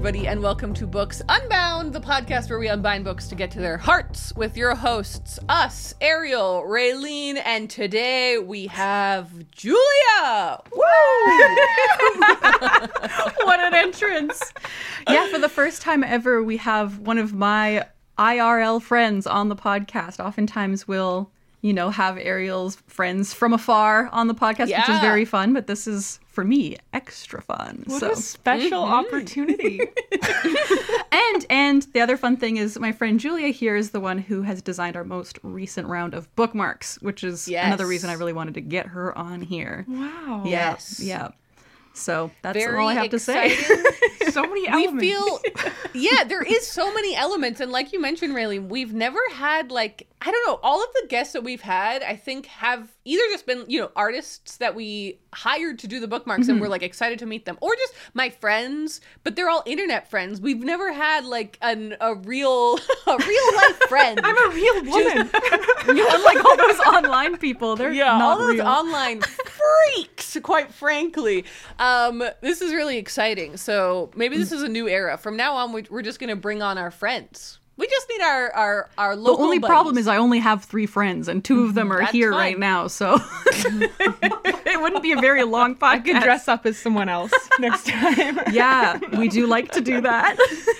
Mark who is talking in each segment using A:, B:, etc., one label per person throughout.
A: everybody, and welcome to Books Unbound, the podcast where we unbind books to get to their hearts with your hosts, us, Ariel, Raylene, and today we have Julia!
B: Woo! What an entrance. Yeah, for the first time ever, we have one of my IRL friends on the podcast. Oftentimes we'll, have Ariel's friends from afar on the podcast, which is very fun, but this is, for me, extra fun.
C: What a special opportunity.
B: And the other fun thing is my friend Julia here is the one who has designed our most recent round of bookmarks, which is another reason I really wanted to get her on here.
C: Wow.
A: Yes.
B: Yeah. So that's
A: very
B: all I have to say.
C: So many elements.
A: We feel, there is so many elements. And like you mentioned, Raylene, we've never had all of the guests that we've had, I think have either just been, artists that we hired to do the bookmarks and we're like excited to meet them, or just my friends, but they're all internet friends. We've never had like a real life friend.
C: I'm a real woman.
B: Unlike all those online people, they're not
A: all those
B: real.
A: online freaks, quite frankly. This is really exciting. So maybe this is a new era. From now on, we're just going to bring on our friends. We just need our local
B: The only
A: buddies.
B: problem is I only have 3 friends, and 2 of them are
A: That's
B: here
A: fine.
B: right now, so it wouldn't be a very long podcast.
C: I could dress up as someone else next time.
B: Yeah, we do like to do that.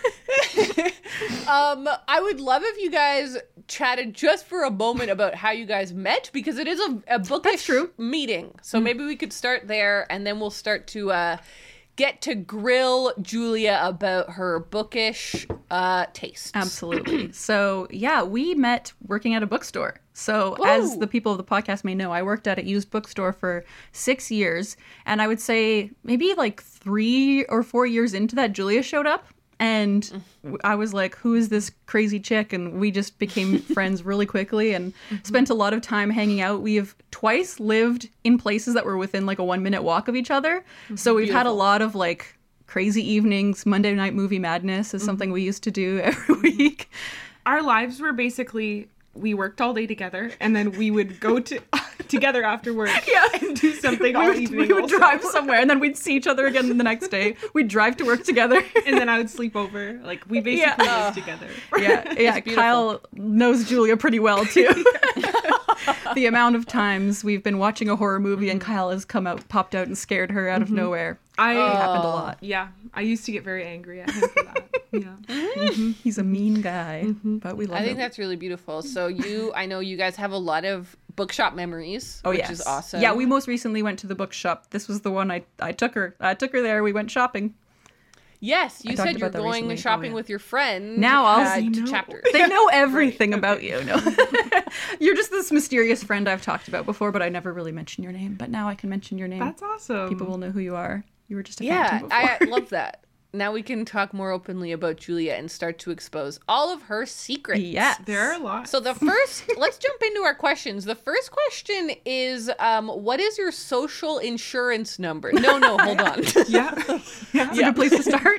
A: I would love if you guys chatted just for a moment about how you guys met, because it is a bookish meeting. So maybe we could start there, and then we'll start to get to grill Julia about her bookish tastes.
B: Absolutely. So, yeah, we met working at a bookstore. So, as the people of the podcast may know, I worked at a used bookstore for 6 years. And I would say maybe like 3 or 4 years into that, Julia showed up. And I was like, who is this crazy chick? And we just became friends really quickly and spent a lot of time hanging out. We have twice lived in places that were within like a 1-minute walk of each other. So we've had a lot of like crazy evenings. Monday Night Movie Madness is something we used to do every week.
C: Our lives were basically, we worked all day together, and then we would go together after work and do something all evening.
B: We would
C: also.
B: drive somewhere, and then we'd see each other again the next day. We'd drive to work together.
C: And then I would sleep over. Like, we basically lived together.
B: Yeah. Kyle knows Julia pretty well, too. The amount of times we've been watching a horror movie and Kyle has popped out and scared her out of nowhere. It happened a lot.
C: Yeah, I used to get very angry at him for that. Yeah.
B: He's a mean guy, but we love him.
A: I think that's really beautiful. So I know you guys have a lot of bookshop memories, which is awesome.
B: Yeah, we most recently went to the bookshop. This was the one I took her. I took her there. We went shopping.
A: Yes, you said you're
B: about that
A: going
B: recently.
A: shopping with your friend.
B: Now I'll
A: to chapters.
B: They know everything about you. No, you're just this mysterious friend I've talked about before, but I never really mentioned your name. But now I can mention your name.
C: That's awesome.
B: People will know who you are. You were just a phantom before.
A: I love that. Now we can talk more openly about Julia and start to expose all of her secrets.
B: Yes.
C: There are a lot.
A: So let's jump into our questions. The first question is, what is your social insurance number? No, hold on.
B: That's a good place to start.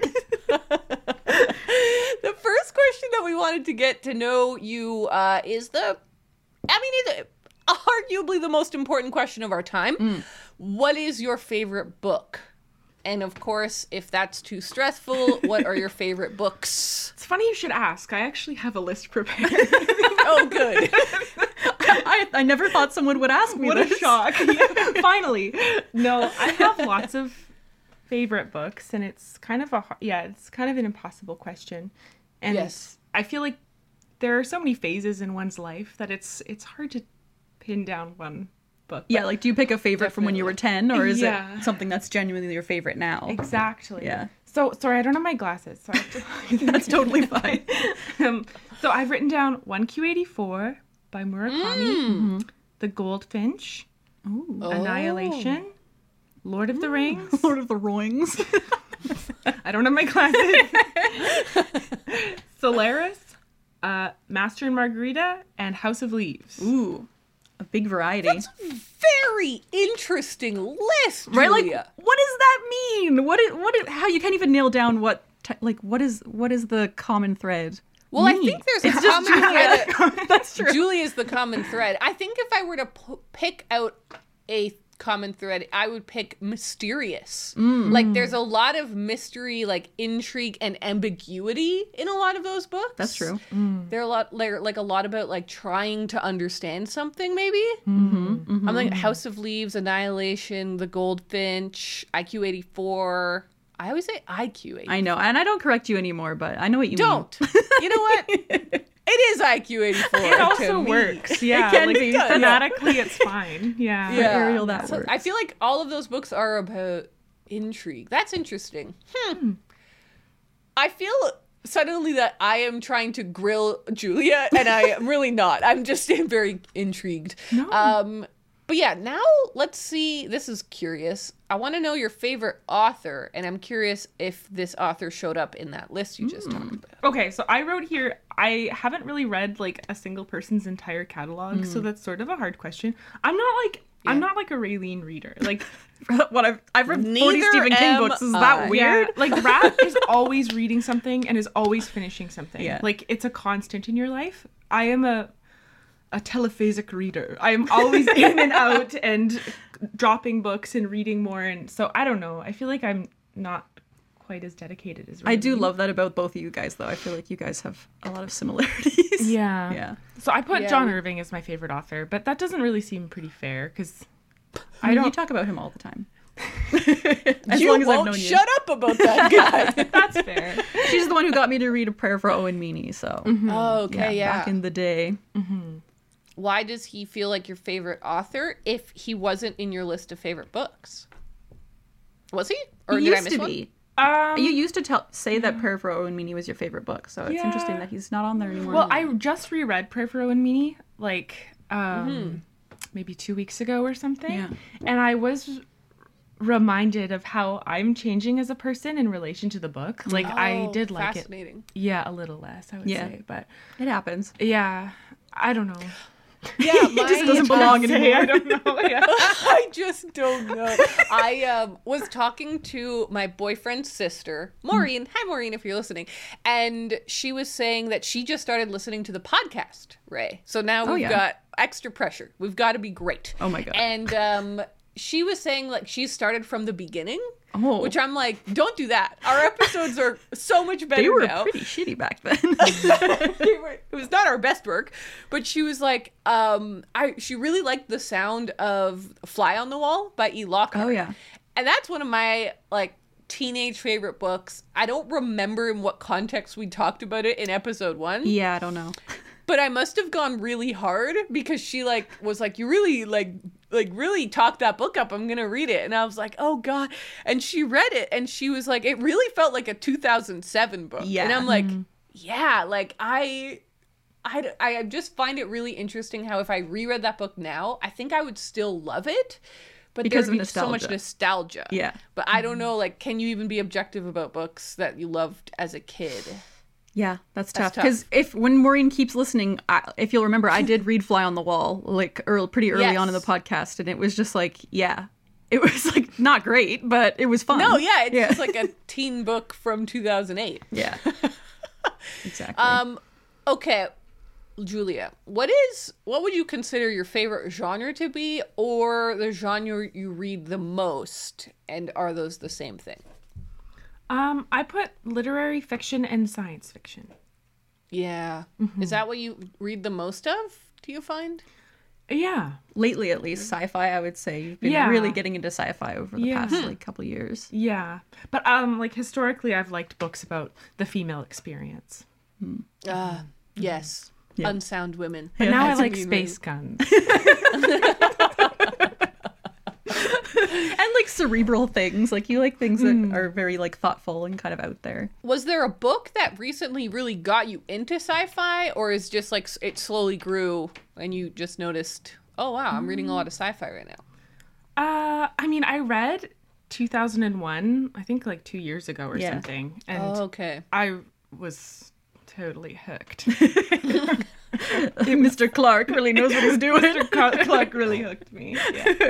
A: The first question that we wanted to get to know you is arguably the most important question of our time. What is your favorite book? And of course, if that's too stressful, what are your favorite books?
C: It's funny you should ask. I actually have a list prepared.
A: Oh, good.
B: I never thought someone would ask me
C: What
B: this.
C: a shock. Yeah, finally. No, I have lots of favorite books, and it's kind of an impossible question. And
A: yes.
C: I feel like there are so many phases in one's life that it's hard to pin down one book.
B: Yeah, like do you pick a favorite from when you were 10, or is
C: Yeah.
B: it something that's genuinely your favorite now?
C: Exactly.
B: Yeah.
C: So, sorry, I don't have my glasses. So I have to...
B: That's totally fine.
C: So I've written down 1Q84 by Murakami, The Goldfinch, Annihilation, Lord of the Rings.
B: Lord of the Rings.
C: I don't have my glasses. Solaris, Master and Margarita, and House of Leaves.
B: Ooh, a big variety.
A: That's very interesting list,
B: Right? Like,
A: Julia.
B: what does that mean? How you can't even nail down what is the common thread?
A: Well, I
B: Me.
A: think there's a
B: It's just
A: common thread.
B: That's true.
A: Julia's the common thread. I think if I were to pick out a common thread, I would pick mysterious. Like there's a lot of mystery, like intrigue and ambiguity in a lot of those books.
B: That's true.
A: They're a lot about like trying to understand something, maybe. I'm like House of Leaves, Annihilation, The Goldfinch, IQ 84. I always say IQ 84.
B: I know, and I don't correct you anymore, but I know what you
A: Don't. You know what? It is IQ 84.
C: It also works. Yeah.
B: can
C: like
B: be.
C: thematically it's fine. Yeah.
B: mean. Ariel, that
A: So
B: works.
A: I feel like all of those books are about intrigue. That's interesting. I feel suddenly that I am trying to grill Julia, and I am really not. I'm just very intrigued.
C: No.
A: But yeah, now let's see. This is curious. I want to know your favorite author, and I'm curious if this author showed up in that list you just talked about.
C: Okay, so I wrote here, I haven't really read like a single person's entire catalog, so that's sort of a hard question. I'm not like a Raylene reader. Like
B: What I've read 40
A: Neither
B: Stephen King
A: am
B: books. Is
A: I.
B: that weird?
C: like Rat is always reading something and is always finishing something.
B: Yeah.
C: Like it's a constant in your life. I am a telephasic reader. I am always in and out and dropping books and reading more, and so I don't know. I feel like I'm not quite as dedicated as Raylene.
B: I do love that about both of you guys, though. I feel like you guys have a lot of similarities.
C: Yeah.
B: Yeah.
C: So I put
A: Yeah,
C: John
A: we-
C: Irving as my favorite author, but that doesn't really seem pretty fair because
B: I mean, you talk about him all the time. As
A: You
B: long as I've
A: won't
B: known you.
A: shut up about that guy.
C: that's fair.
B: She's the one who got me to read A Prayer for Owen Meany, so
A: Oh, okay, yeah.
B: back in the day.
A: Why does he feel like your favorite author if he wasn't in your list of favorite books? Was he? Or
B: He
A: did I
B: used
A: miss
B: to
A: one?
B: be. You used to say that Prayer for Owen Meany was your favorite book, so it's interesting
C: Yeah.
B: that he's not on there anymore.
C: Well, I just reread Prayer for Owen Meany like maybe 2 weeks ago or something,
B: Yeah.
C: and I was reminded of how I'm changing as a person in relation to the book. Like I
A: Oh,
C: did like it.
A: fascinating.
C: Yeah, a little less, I would
B: Yeah.
C: say, but
B: It happens.
C: yeah, I don't know.
A: Yeah,
B: It just doesn't belong
C: Say,
B: anymore.
C: I don't know. Yeah.
A: I just don't know. I was talking to my boyfriend's sister, Maureen. Hi, Maureen, if you're listening. And she was saying that she just started listening to the podcast, Ray. So now we've
B: yeah.
A: got extra pressure. We've got to be great.
B: Oh my God.
A: And she was saying like she started from the beginning.
B: Oh.
A: Which I'm like, don't do that. Our episodes are so much better
B: They were
A: now.
B: pretty shitty back then.
A: It was not our best work, but she was like, she really liked the sound of "Fly on the Wall" by E. Lockhart.
B: Oh, yeah.
A: And that's one of my like teenage favorite books. I don't remember in what context we talked about it in episode 1,
B: Yeah, I don't know.
A: but I must have gone really hard because she like was like, you really like really talked that book up. I'm gonna read it, and I was like, oh god. And she read it, and she was like, it really felt like a 2007 book.
B: Yeah.
A: And I'm like, yeah, like I just find it really interesting how if I reread that book now, I think I would still love it, but
B: Because
A: there'd
B: of
A: be so much
B: nostalgia.
A: nostalgia.
B: Yeah.
A: But I don't know, like, can you even be objective about books that you loved as a kid?
B: Yeah, that's tough.
A: tough.
B: Because when Maureen keeps listening, if you'll remember, I did read Fly on the Wall like pretty early on in the
A: Yes.
B: podcast, and it was just like, yeah, it was like not great, but it was fun.
A: No, yeah, it's just like a teen book from 2008.
B: Yeah. Exactly.
A: Okay, Julia, what would you consider your favorite genre to be, or the genre you read the most, and are those the same thing?
C: I put literary fiction and science fiction.
A: Yeah. Is that what you read the most of, do you find?
C: Yeah.
B: Lately, at least, sci-fi. I would say you've been
C: Yeah.
B: really getting into sci-fi over the
C: Yeah.
B: past like couple years.
C: Yeah. But like historically I've liked books about the female experience.
A: Yes.
B: Yeah.
A: Unsound women.
C: But now I
A: That's a
C: like
A: mean
C: space guns.
B: And like cerebral things, like you like things that are very like thoughtful and kind of out there.
A: Was there a book that recently really got you into sci-fi, or is just like it slowly grew and you just noticed, oh wow, I'm reading a lot of sci-fi right now?
C: I mean, I read 2001, I think like 2 years ago or
B: Yeah.
C: something. And
A: Oh, okay.
C: I was totally hooked.
B: Mr. Clark really knows what he's doing.
C: Clark really hooked me. Yeah.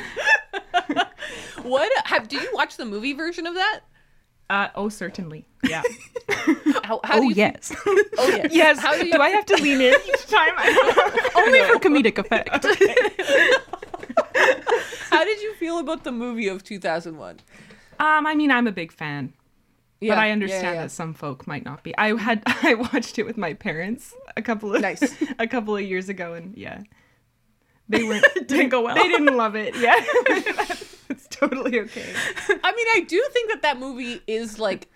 A: Do you watch the movie version of that?
C: Oh, certainly. Yeah.
A: How
B: Oh
A: do you
B: yes,
A: Oh yes.
C: Yes.
A: How do you
C: Do I have to lean in each time?
B: only for comedic effect.
A: How did feel about the movie of 2001?
C: I mean, I'm a big fan.
A: Yeah,
C: but I understand that some folk might not be. I watched it with my parents a couple of years ago, and they weren't
B: Didn't go well.
C: They didn't love it. Yeah, it's totally okay.
A: I mean, I do think that movie is like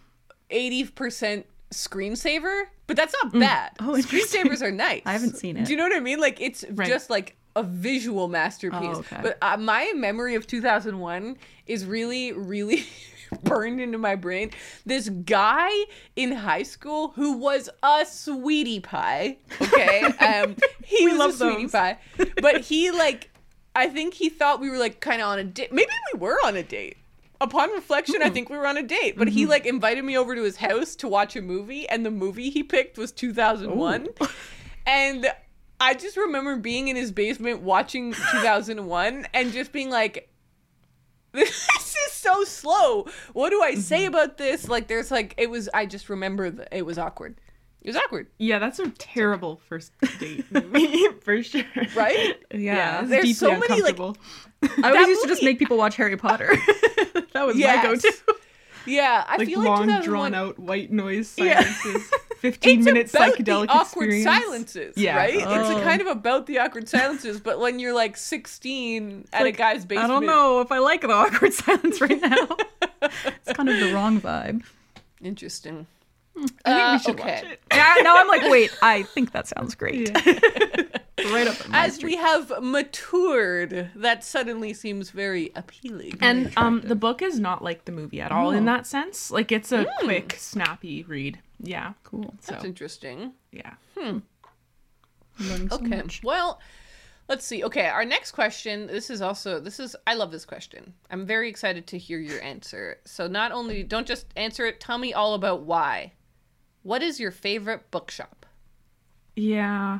A: 80% screensaver, but that's not bad.
B: Oh, interesting.
A: Screensavers are nice.
B: I haven't seen it.
A: Do you know what I mean? Like, it's just like a visual masterpiece.
B: Oh, okay.
A: But my memory of 2001 is really, really burned into my brain. This guy in high school who was a sweetie pie. Okay, he was a sweetie pie, but he I think he thought we were like kind of on a date. Maybe we were on a date. Upon reflection, I think we were on a date, but he invited me over to his house to watch a movie, and the movie he picked was 2001. And I just remember being in his basement watching 2001 and just being like, this is so slow. What do I say about this? Like, there's I just remember it was awkward. It was awkward.
C: Yeah, that's a terrible first date movie for sure.
A: Right?
B: Yeah.
A: There's so many
B: I always used to just make people watch Harry Potter. That was my go-to.
A: Yeah, I feel like
C: long
A: 2001
C: drawn out white noise silences. 15 minutes
A: about
C: psychedelic
A: the awkward
C: experience.
A: silences,
C: Yeah.
A: right? It's
B: Oh.
A: kind of about the awkward silences, but when you're 16 at a guy's basement,
B: I don't know if I like the awkward silence right now. It's kind of the wrong vibe.
A: Interesting.
C: I think we should watch it.
B: Yeah, now I'm like, wait, I think that sounds great. Right up my
A: As we have matured, that suddenly seems very appealing.
C: And the book is not like the movie at all in that sense. Like, it's a quick, snappy read. Yeah.
B: Cool.
A: That's interesting.
C: Yeah.
B: Learning so
A: Okay.
B: much.
A: Well, let's see. Okay, our next question. I love this question. I'm very excited to hear your answer. So don't just answer it, tell me all about why. What is your favorite bookshop?
C: Yeah.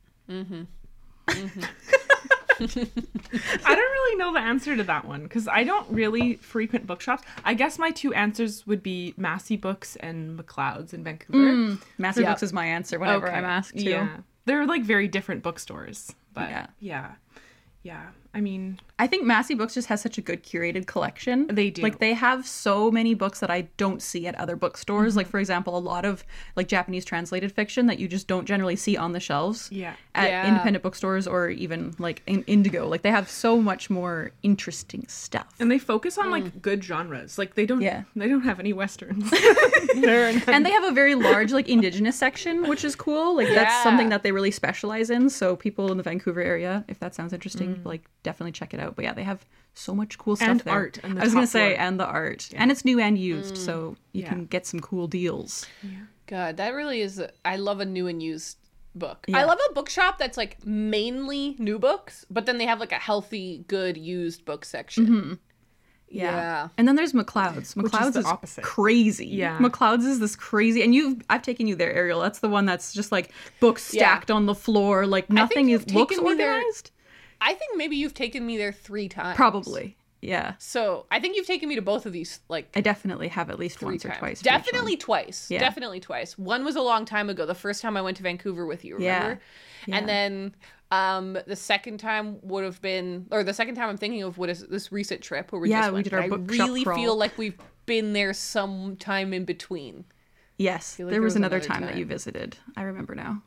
C: I don't really know the answer to that one because I don't really frequent bookshops. I guess my two answers would be Massey Books and McLeod's in Vancouver.
B: Massey Books is my answer whenever I'm asked to.
C: Yeah. They're like very different bookstores. But
B: Yeah.
C: yeah. I mean,
B: I think Massey Books just has such a good curated collection.
C: They do.
B: Like, they have so many books that I don't see at other bookstores. Like, for example, a lot of Japanese translated fiction that you just don't generally see on the shelves at independent bookstores or even in Indigo. Like, they have so much more interesting stuff.
C: and they focus on good genres. Like, they don't have any westerns.
B: And they have a very large indigenous section, which is cool. Like, that's something that they really specialize in. So people in the Vancouver area, if that sounds interesting, definitely check it out. But yeah, they have so much cool stuff
C: And
B: there.
C: art in the
B: I was gonna
C: top
B: say,
C: floor.
B: and the art, and it's new and used, so you can get some cool deals.
A: God, that really is. I love a new and used book.
B: Yeah.
A: I love a bookshop that's mainly new books, but then they have a healthy, good used book section. Yeah.
B: And then there's McLeod's. McLeod's
C: the
B: is
C: opposite.
B: crazy.
C: Yeah.
B: McLeod's is this crazy, and I've taken you there, Ariel. That's the one that's just books stacked on the floor, nothing
A: you've
B: looks
A: taken me there-
B: organized.
A: I think maybe you've taken me there 3 times.
B: Probably. Yeah.
A: So I think you've taken me to both of these
B: I definitely have at least
A: 3
B: once
A: times.
B: or twice. for each one.
A: Definitely twice.
B: Yeah.
A: Definitely twice. One was a long time ago. The first time I went to Vancouver with you, remember?
B: Yeah.
A: And then the second time would have been, or the second time I'm thinking of, what is this recent trip where we
B: Yeah,
A: just
B: we
A: went.
B: did our
A: I
B: bookshop
A: really
B: crawl.
A: feel like we've been there sometime in between.
B: Yes,
A: feel like
B: there was another
A: another
B: time that
A: time.
B: you visited. I remember now.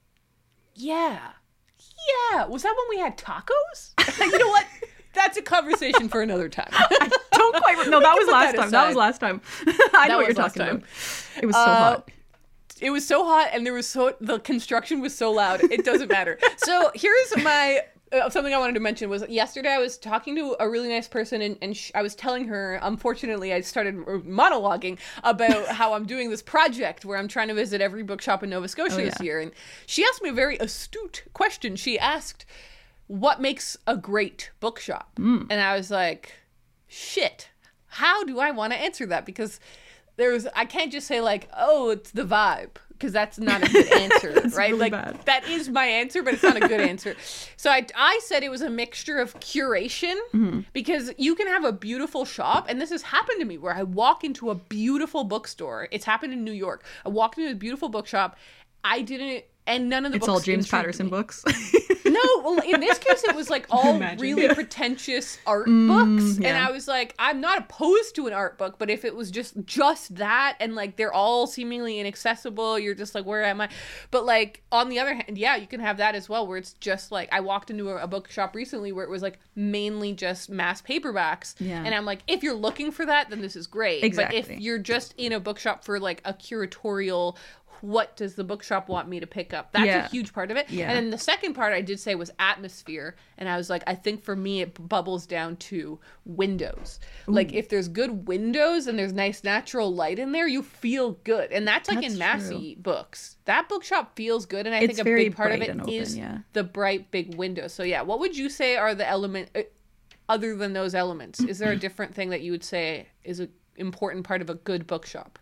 A: Yeah. Yeah. Was that when we had tacos? You know what? That's a conversation for another time.
B: Don't quite. No, that was
A: put
B: last
A: that
B: time. That was
A: aside.
B: last time. I know what you're
A: was last
B: talking
A: time.
B: about. It was so hot.
A: It was so hot, and the construction was so loud. It doesn't matter. So here's my something I wanted to mention was yesterday I was talking to a really nice person, and I was telling her, unfortunately, I started monologuing about how I'm doing this project where I'm trying to visit every bookshop in Nova Scotia this year, and she asked me a very astute question. She asked, "What makes a great bookshop?" And I was like, "Shit, how do I want to answer that?" Because I can't just say oh, it's the vibe, because that's not a good answer, right?
B: really bad.
A: That is my answer, but it's not a good answer. So I said it was a mixture of curation, because you can have a beautiful shop, and this has happened to me where I walk into a beautiful bookstore. It's happened in New York. I walked into a beautiful bookshop. I didn't and none of the
B: It's
A: books
B: all James
A: intrigued
B: Patterson
A: me.
B: books.
A: No, well, in this case, it was like all
C: Imagine.
A: really pretentious art books, and
B: yeah.
A: I was like, I'm not opposed to an art book, but if it was just that, and like they're all seemingly inaccessible, you're just like, where am I? But like on the other hand, yeah, you can have that as well, where it's just like I walked into a bookshop recently where it was like mainly just mass paperbacks,
B: Yeah.
A: and I'm like, if you're looking for that, then this is great.
B: Exactly.
A: But if you're just in a bookshop for like a curatorial, what does the bookshop want me to pick up? That's
B: Yeah.
A: a huge part of it.
B: Yeah.
A: And then the second part I did say was atmosphere. And I was like, I think for me, it bubbles down to windows. Like if there's good windows and there's nice natural light in there, you feel good. And that's like
B: That's
A: in Massey books. That bookshop feels good. And I think
B: It's
A: a
B: very
A: big part of
B: bright
A: it
B: and open,
A: is
B: yeah.
A: the bright, big windows. So yeah, what would you say are the other than those elements? Is there a different thing that you would say is an important part of a good bookshop?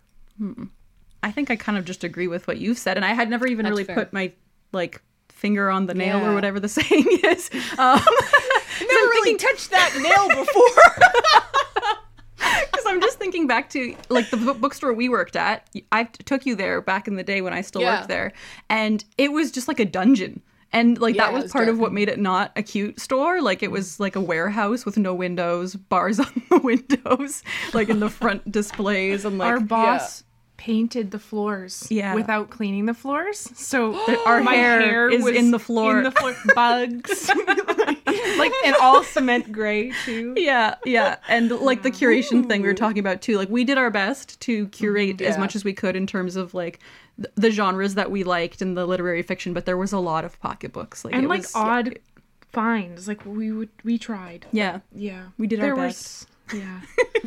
B: I think I kind of just agree with what you've said, and I had never even
A: That's
B: really
A: fair.
B: put my like finger on the nail
A: Yeah.
B: or whatever the saying is.
A: Never really touched that nail before.
B: Because I'm just thinking back to like the bookstore we worked at. I took you there back in the day when I still
A: Yeah.
B: worked there, and it was just like a dungeon. And like
A: Yeah,
B: that
A: it
B: was
A: was
B: part of
A: dark.
B: what made it not a cute store. Like it was like a warehouse with no windows, bars on the windows, like in the front displays, and like
C: Our boss painted the floors
B: Yeah.
C: without cleaning the floors. So
B: our
C: my
B: hair is
C: was
B: in the floor.
C: In the floor. Bugs. like and all cement gray too.
B: Yeah. And like the curation thing we were talking about too. Like we did our best to curate as
A: Yeah.
B: much as we could in terms of like the genres that we liked in the literary fiction, but there was a lot of pocketbooks. Like
C: And
B: it
C: like
B: was,
C: odd finds. Like we tried.
B: Yeah.
C: Yeah.
B: We did our
C: There
B: best.
C: Yeah.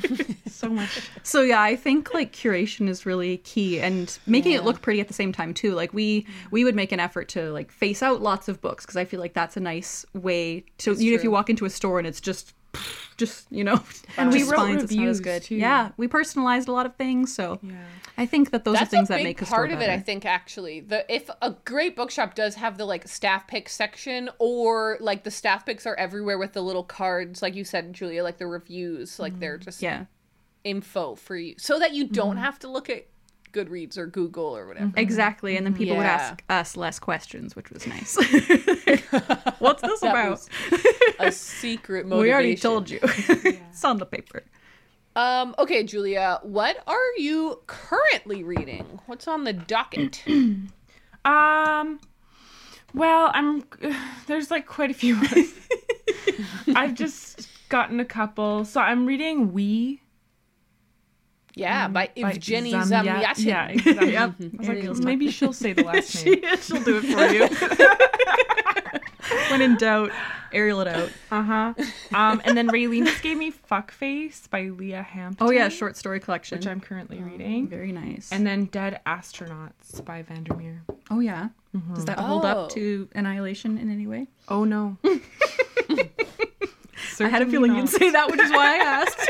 C: So much.
B: So yeah, I think like curation is really key and making it look pretty at the same time too. Like we would make an effort to like face out lots of books because I feel like that's a nice way to if you
A: true.
B: walk into a store and it's just you know,
C: And we
B: just
C: wrote
B: spines, it's not as
C: reviews,
B: good.
C: too.
B: Yeah, we personalized a lot of things, so
C: Yeah.
B: I think that those
A: That's
B: are things
A: a
B: that
A: big
B: make a store
A: part of it.
B: better.
A: I think actually, if a great bookshop does have the like staff pick section, or like the staff picks are everywhere with the little cards, like you said, Julia, like the reviews, like they're just
B: Yeah.
A: info for you, so that you don't have to look at Goodreads or Google or whatever.
B: Exactly, and then people would
A: Yeah.
B: ask us less questions, which was nice. What's this
A: That
B: about?
A: was a secret motivation.
B: We already told you. It's on the paper.
A: Okay, Julia, what are you currently reading? What's on the docket?
C: Well, there's like quite a few. I've just gotten a couple. So I'm reading We.
A: Yeah, by
C: by
A: Evgeny
C: Zamyatin.
A: Zamyatin.
C: Yeah, exactly.
B: Yep.
C: I was like, maybe she'll say the last name.
B: She'll do it for you. When in doubt, Ariel it out.
C: And then Raylene just gave me Fuckface by Leah Hampton.
B: Oh yeah, short story collection.
C: Which I'm currently reading.
B: Very nice.
C: And then Dead Astronauts by Vandermeer.
B: oh yeah, does that hold
A: Oh.
B: up to Annihilation in any way?
C: Oh no.
B: I had a feeling you'd say that, which is why I asked.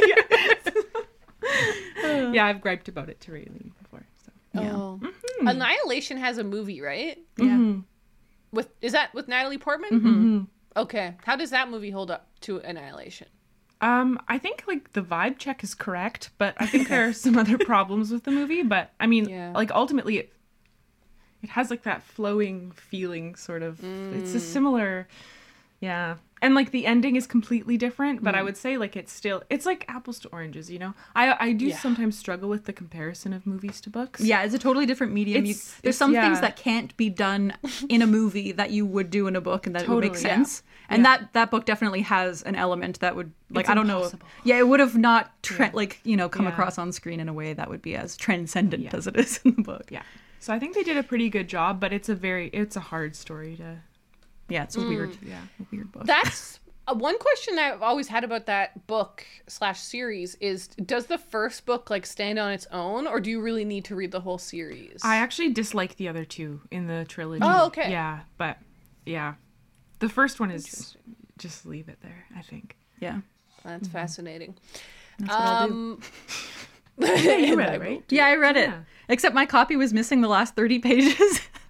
C: Yeah, I've griped about it to Raylene before. So.
B: Yeah.
A: Oh. Annihilation has a movie, right?
B: Yeah.
A: Is that with Natalie Portman?
C: Mm-hmm.
A: Okay. How does that movie hold up to Annihilation?
C: I think like the vibe check is correct, but I think there are some other problems with the movie. But I mean,
A: Yeah.
C: like ultimately, it has like that flowing feeling, sort of. It's a similar, yeah. And like the ending is completely different, but I would say like it's like apples to oranges, you know. I do
A: Yeah.
C: sometimes struggle with the comparison of movies to books.
B: Yeah, it's a totally different medium. There's
C: It's-
B: some things
C: yeah.
B: that can't be done in a movie that you would do in a book, and that would make
C: Totally, yeah.
B: sense. And that book definitely has an element that would like
C: It's
B: I don't
C: impossible.
B: know. Yeah, it would have not like come
C: Yeah.
B: across on screen in a way that would be as transcendent
C: Yeah.
B: as it is in the book.
C: Yeah. So I think they did a pretty good job, but it's a hard story to.
B: Yeah, it's a weird,
C: Yeah.
B: weird book.
A: That's one question I've always had about that book / series is, does the first book like stand on its own, or do you really need to read the whole series?
C: I actually dislike the other two in the trilogy.
A: Oh, okay.
C: Yeah, but yeah, the first one is just leave it there. I think.
B: yeah,
A: That's fascinating.
B: that's what I'll do.
C: Yeah, you read it, right?
B: Yeah, I read it.
C: Yeah.
B: Except my copy was missing the last 30 pages.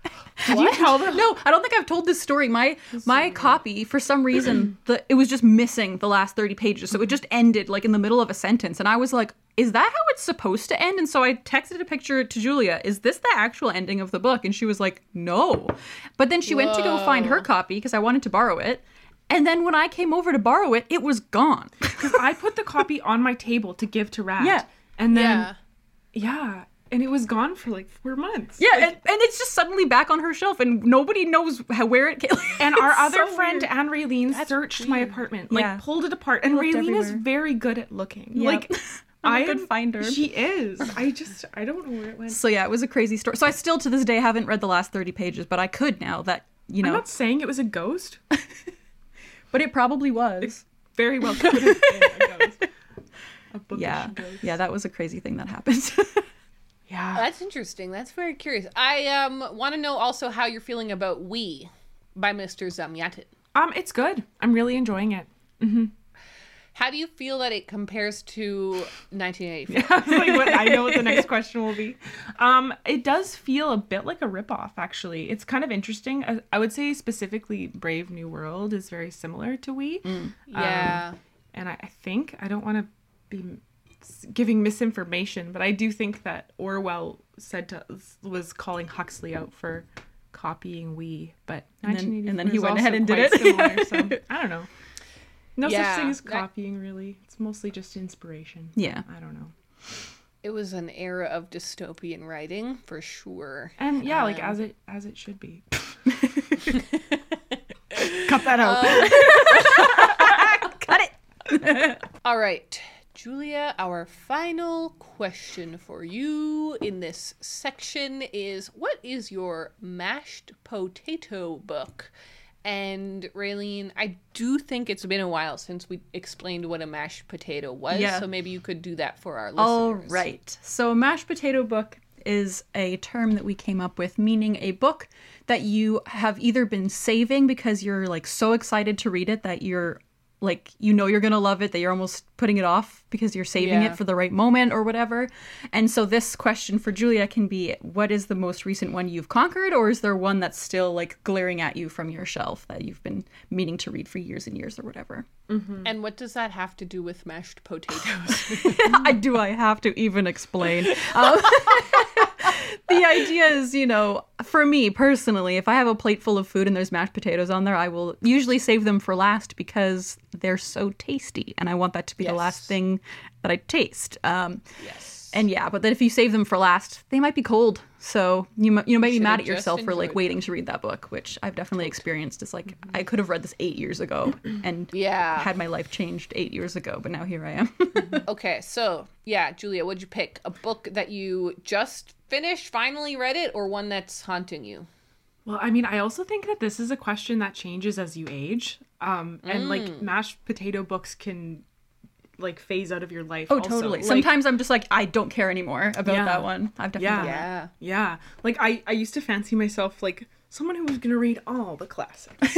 C: Did you tell them?
B: No, I don't think I've told this story. My copy, for some reason, it was just missing the last 30 pages. So it just ended like in the middle of a sentence. And I was like, is that how it's supposed to end? And so I texted a picture to Julia. Is this the actual ending of the book? And she was like, no. But then she went to go find her copy because I wanted to borrow it. And then when I came over to borrow it, it was gone.
C: Because I put the copy on my table to give to Rat.
B: Yeah.
C: And then, and it was gone for like 4 months.
B: Yeah,
C: Like,
B: and it's just suddenly back on her shelf, and nobody knows where it came.
C: and our
B: It's
C: other
B: so
C: friend,
B: weird.
C: Anne Raylene, searched my apartment, like
B: Yeah.
C: pulled it apart. And
B: Looked
C: Raylene is
B: everywhere.
C: very good at looking.
B: Yep.
C: Like,
B: I'm a good finder.
C: She is. I don't know where it went.
B: So yeah, it was a crazy story. So I still to this day haven't read the last 30 pages, but I could now that, you know.
C: I'm not saying it was a ghost.
B: But it probably was.
C: Very well could have been a ghost. A bookish
B: Yeah.
C: ghost.
B: Yeah, that was a crazy thing that happened.
C: Yeah.
A: That's interesting. That's very curious. I want to know also how you're feeling about We by Mr. Zamyatin.
C: It's good. I'm really enjoying it.
A: How do you feel that it compares to 1984?
C: I was like, what? I know what the next question will be. It does feel a bit like a ripoff, actually. It's kind of interesting. I would say specifically Brave New World is very similar to We.
A: Yeah.
C: And I think, I don't want to be giving misinformation, but I do think that Orwell was calling Huxley out for copying We, but
B: And then
C: 1984
B: he
C: is
B: went
C: also
B: ahead and did
C: quite
B: it.
C: similar, so I don't know. No
A: Yeah,
C: such thing as
A: that-
C: copying, really. It's mostly just inspiration.
B: Yeah.
C: I don't know.
A: It was an era of dystopian writing, for sure.
C: And yeah, like as it should be. Cut that out.
B: Cut it.
A: All right, Julia, our final question for you in this section is, what is your mashed potato book? And Raylene, I do think it's been a while since we explained what a mashed potato was,
B: Yeah.
A: so maybe you could do that for our listeners.
B: All right. So a mashed potato book is a term that we came up with, meaning a book that you have either been saving because you're like so excited to read it that you're like, you know, you're going to love it, that you're almost putting it off because you're saving
A: Yeah.
B: it for the right moment or whatever. And so this question for Julia can be, what is the most recent one you've conquered? Or is there one that's still like glaring at you from your shelf that you've been meaning to read for years and years or whatever?
A: And what does that have to do with mashed potatoes?
B: I have to even explain? The idea is, you know, for me personally, if I have a plate full of food and there's mashed potatoes on there, I will usually save them for last because they're so tasty and I want that to be the
A: Yes.
B: last thing that I taste.
A: Yes.
B: And yeah, but then if you save them for last, they might be cold. So you might be
A: should've
B: mad at
A: just
B: yourself for like
A: enjoyed
B: waiting to read that book, which I've definitely experienced. It's like I could have read this 8 years ago and
A: Yeah.
B: had my life changed 8 years ago, but now here I am.
A: Okay, so yeah, Julia, what'd you pick? A book that you just finished, finally read it, or one that's haunting you?
C: Well, I mean, I also think that this is a question that changes as you age. And like mashed potato books can like phase out of your life.
B: Oh,
C: also.
B: totally.
C: Like,
B: Sometimes I'm just like, I don't care anymore about
C: Yeah.
B: that one. I've definitely done that.
A: Yeah.
C: Yeah. Like I used to fancy myself like someone who was gonna read all the classics.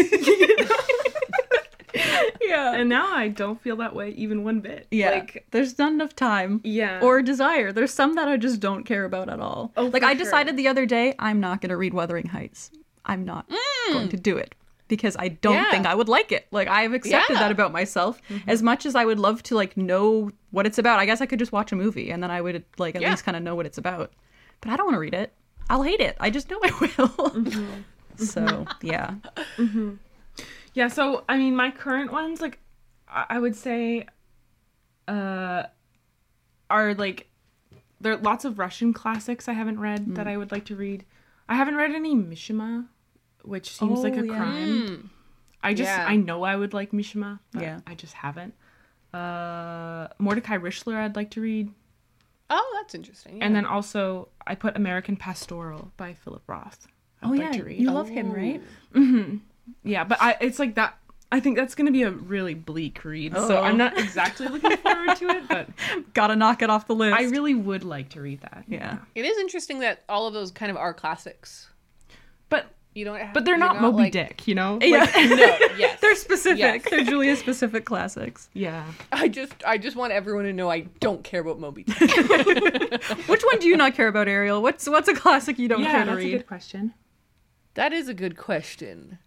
B: Yeah.
C: And now I don't feel that way even one bit.
B: Yeah.
C: Like
B: There's not enough time.
C: Yeah.
B: Or desire. There's some that I just don't care about at all.
C: Oh,
B: like
C: for
B: I
C: sure.
B: decided the other day, I'm not going to read Wuthering Heights. I'm not going to do it because I don't
A: Yeah.
B: think I would like it. Like I've accepted
A: Yeah.
B: that about myself. As much as I would love to like know what it's about, I guess I could just watch a movie and then I would like at
A: Yeah.
B: least kind of know what it's about. But I don't want to read it. I'll hate it. I just know I will. So, yeah.
C: Yeah, so I mean my current ones, like I would say are like there are lots of Russian classics I haven't read that I would like to read. I haven't read any Mishima, which seems like
B: Oh,
C: a
B: yeah.
C: crime.
A: Yeah.
C: I know I would like Mishima, but
B: Yeah.
C: I just haven't. Mordecai Richler I'd like to read.
A: Oh, that's interesting. Yeah.
C: And then also I put American Pastoral by Philip Roth. I'd like to read.
B: You love him, right?
C: Yeah, but it's like that. I think that's going to be a really bleak read, so
B: Oh.
C: I'm not exactly looking forward to it, but
B: Gotta knock it off the list.
C: I really would like to read that.
B: Yeah.
A: It is interesting that all of those kind of are classics.
C: But
A: You don't have,
C: they're
A: you're
C: not Moby
A: like,
C: Dick, you know?
B: Yeah.
C: Like,
A: No, yes.
B: They're specific.
A: Yes.
B: They're Julia specific classics.
C: yeah.
A: I just want everyone to know I don't care about Moby Dick.
B: Which one do you not care about, Ariel? What's a classic you don't
C: Yeah,
B: care to
C: that's a
B: read?
C: good question.
A: That is a good question.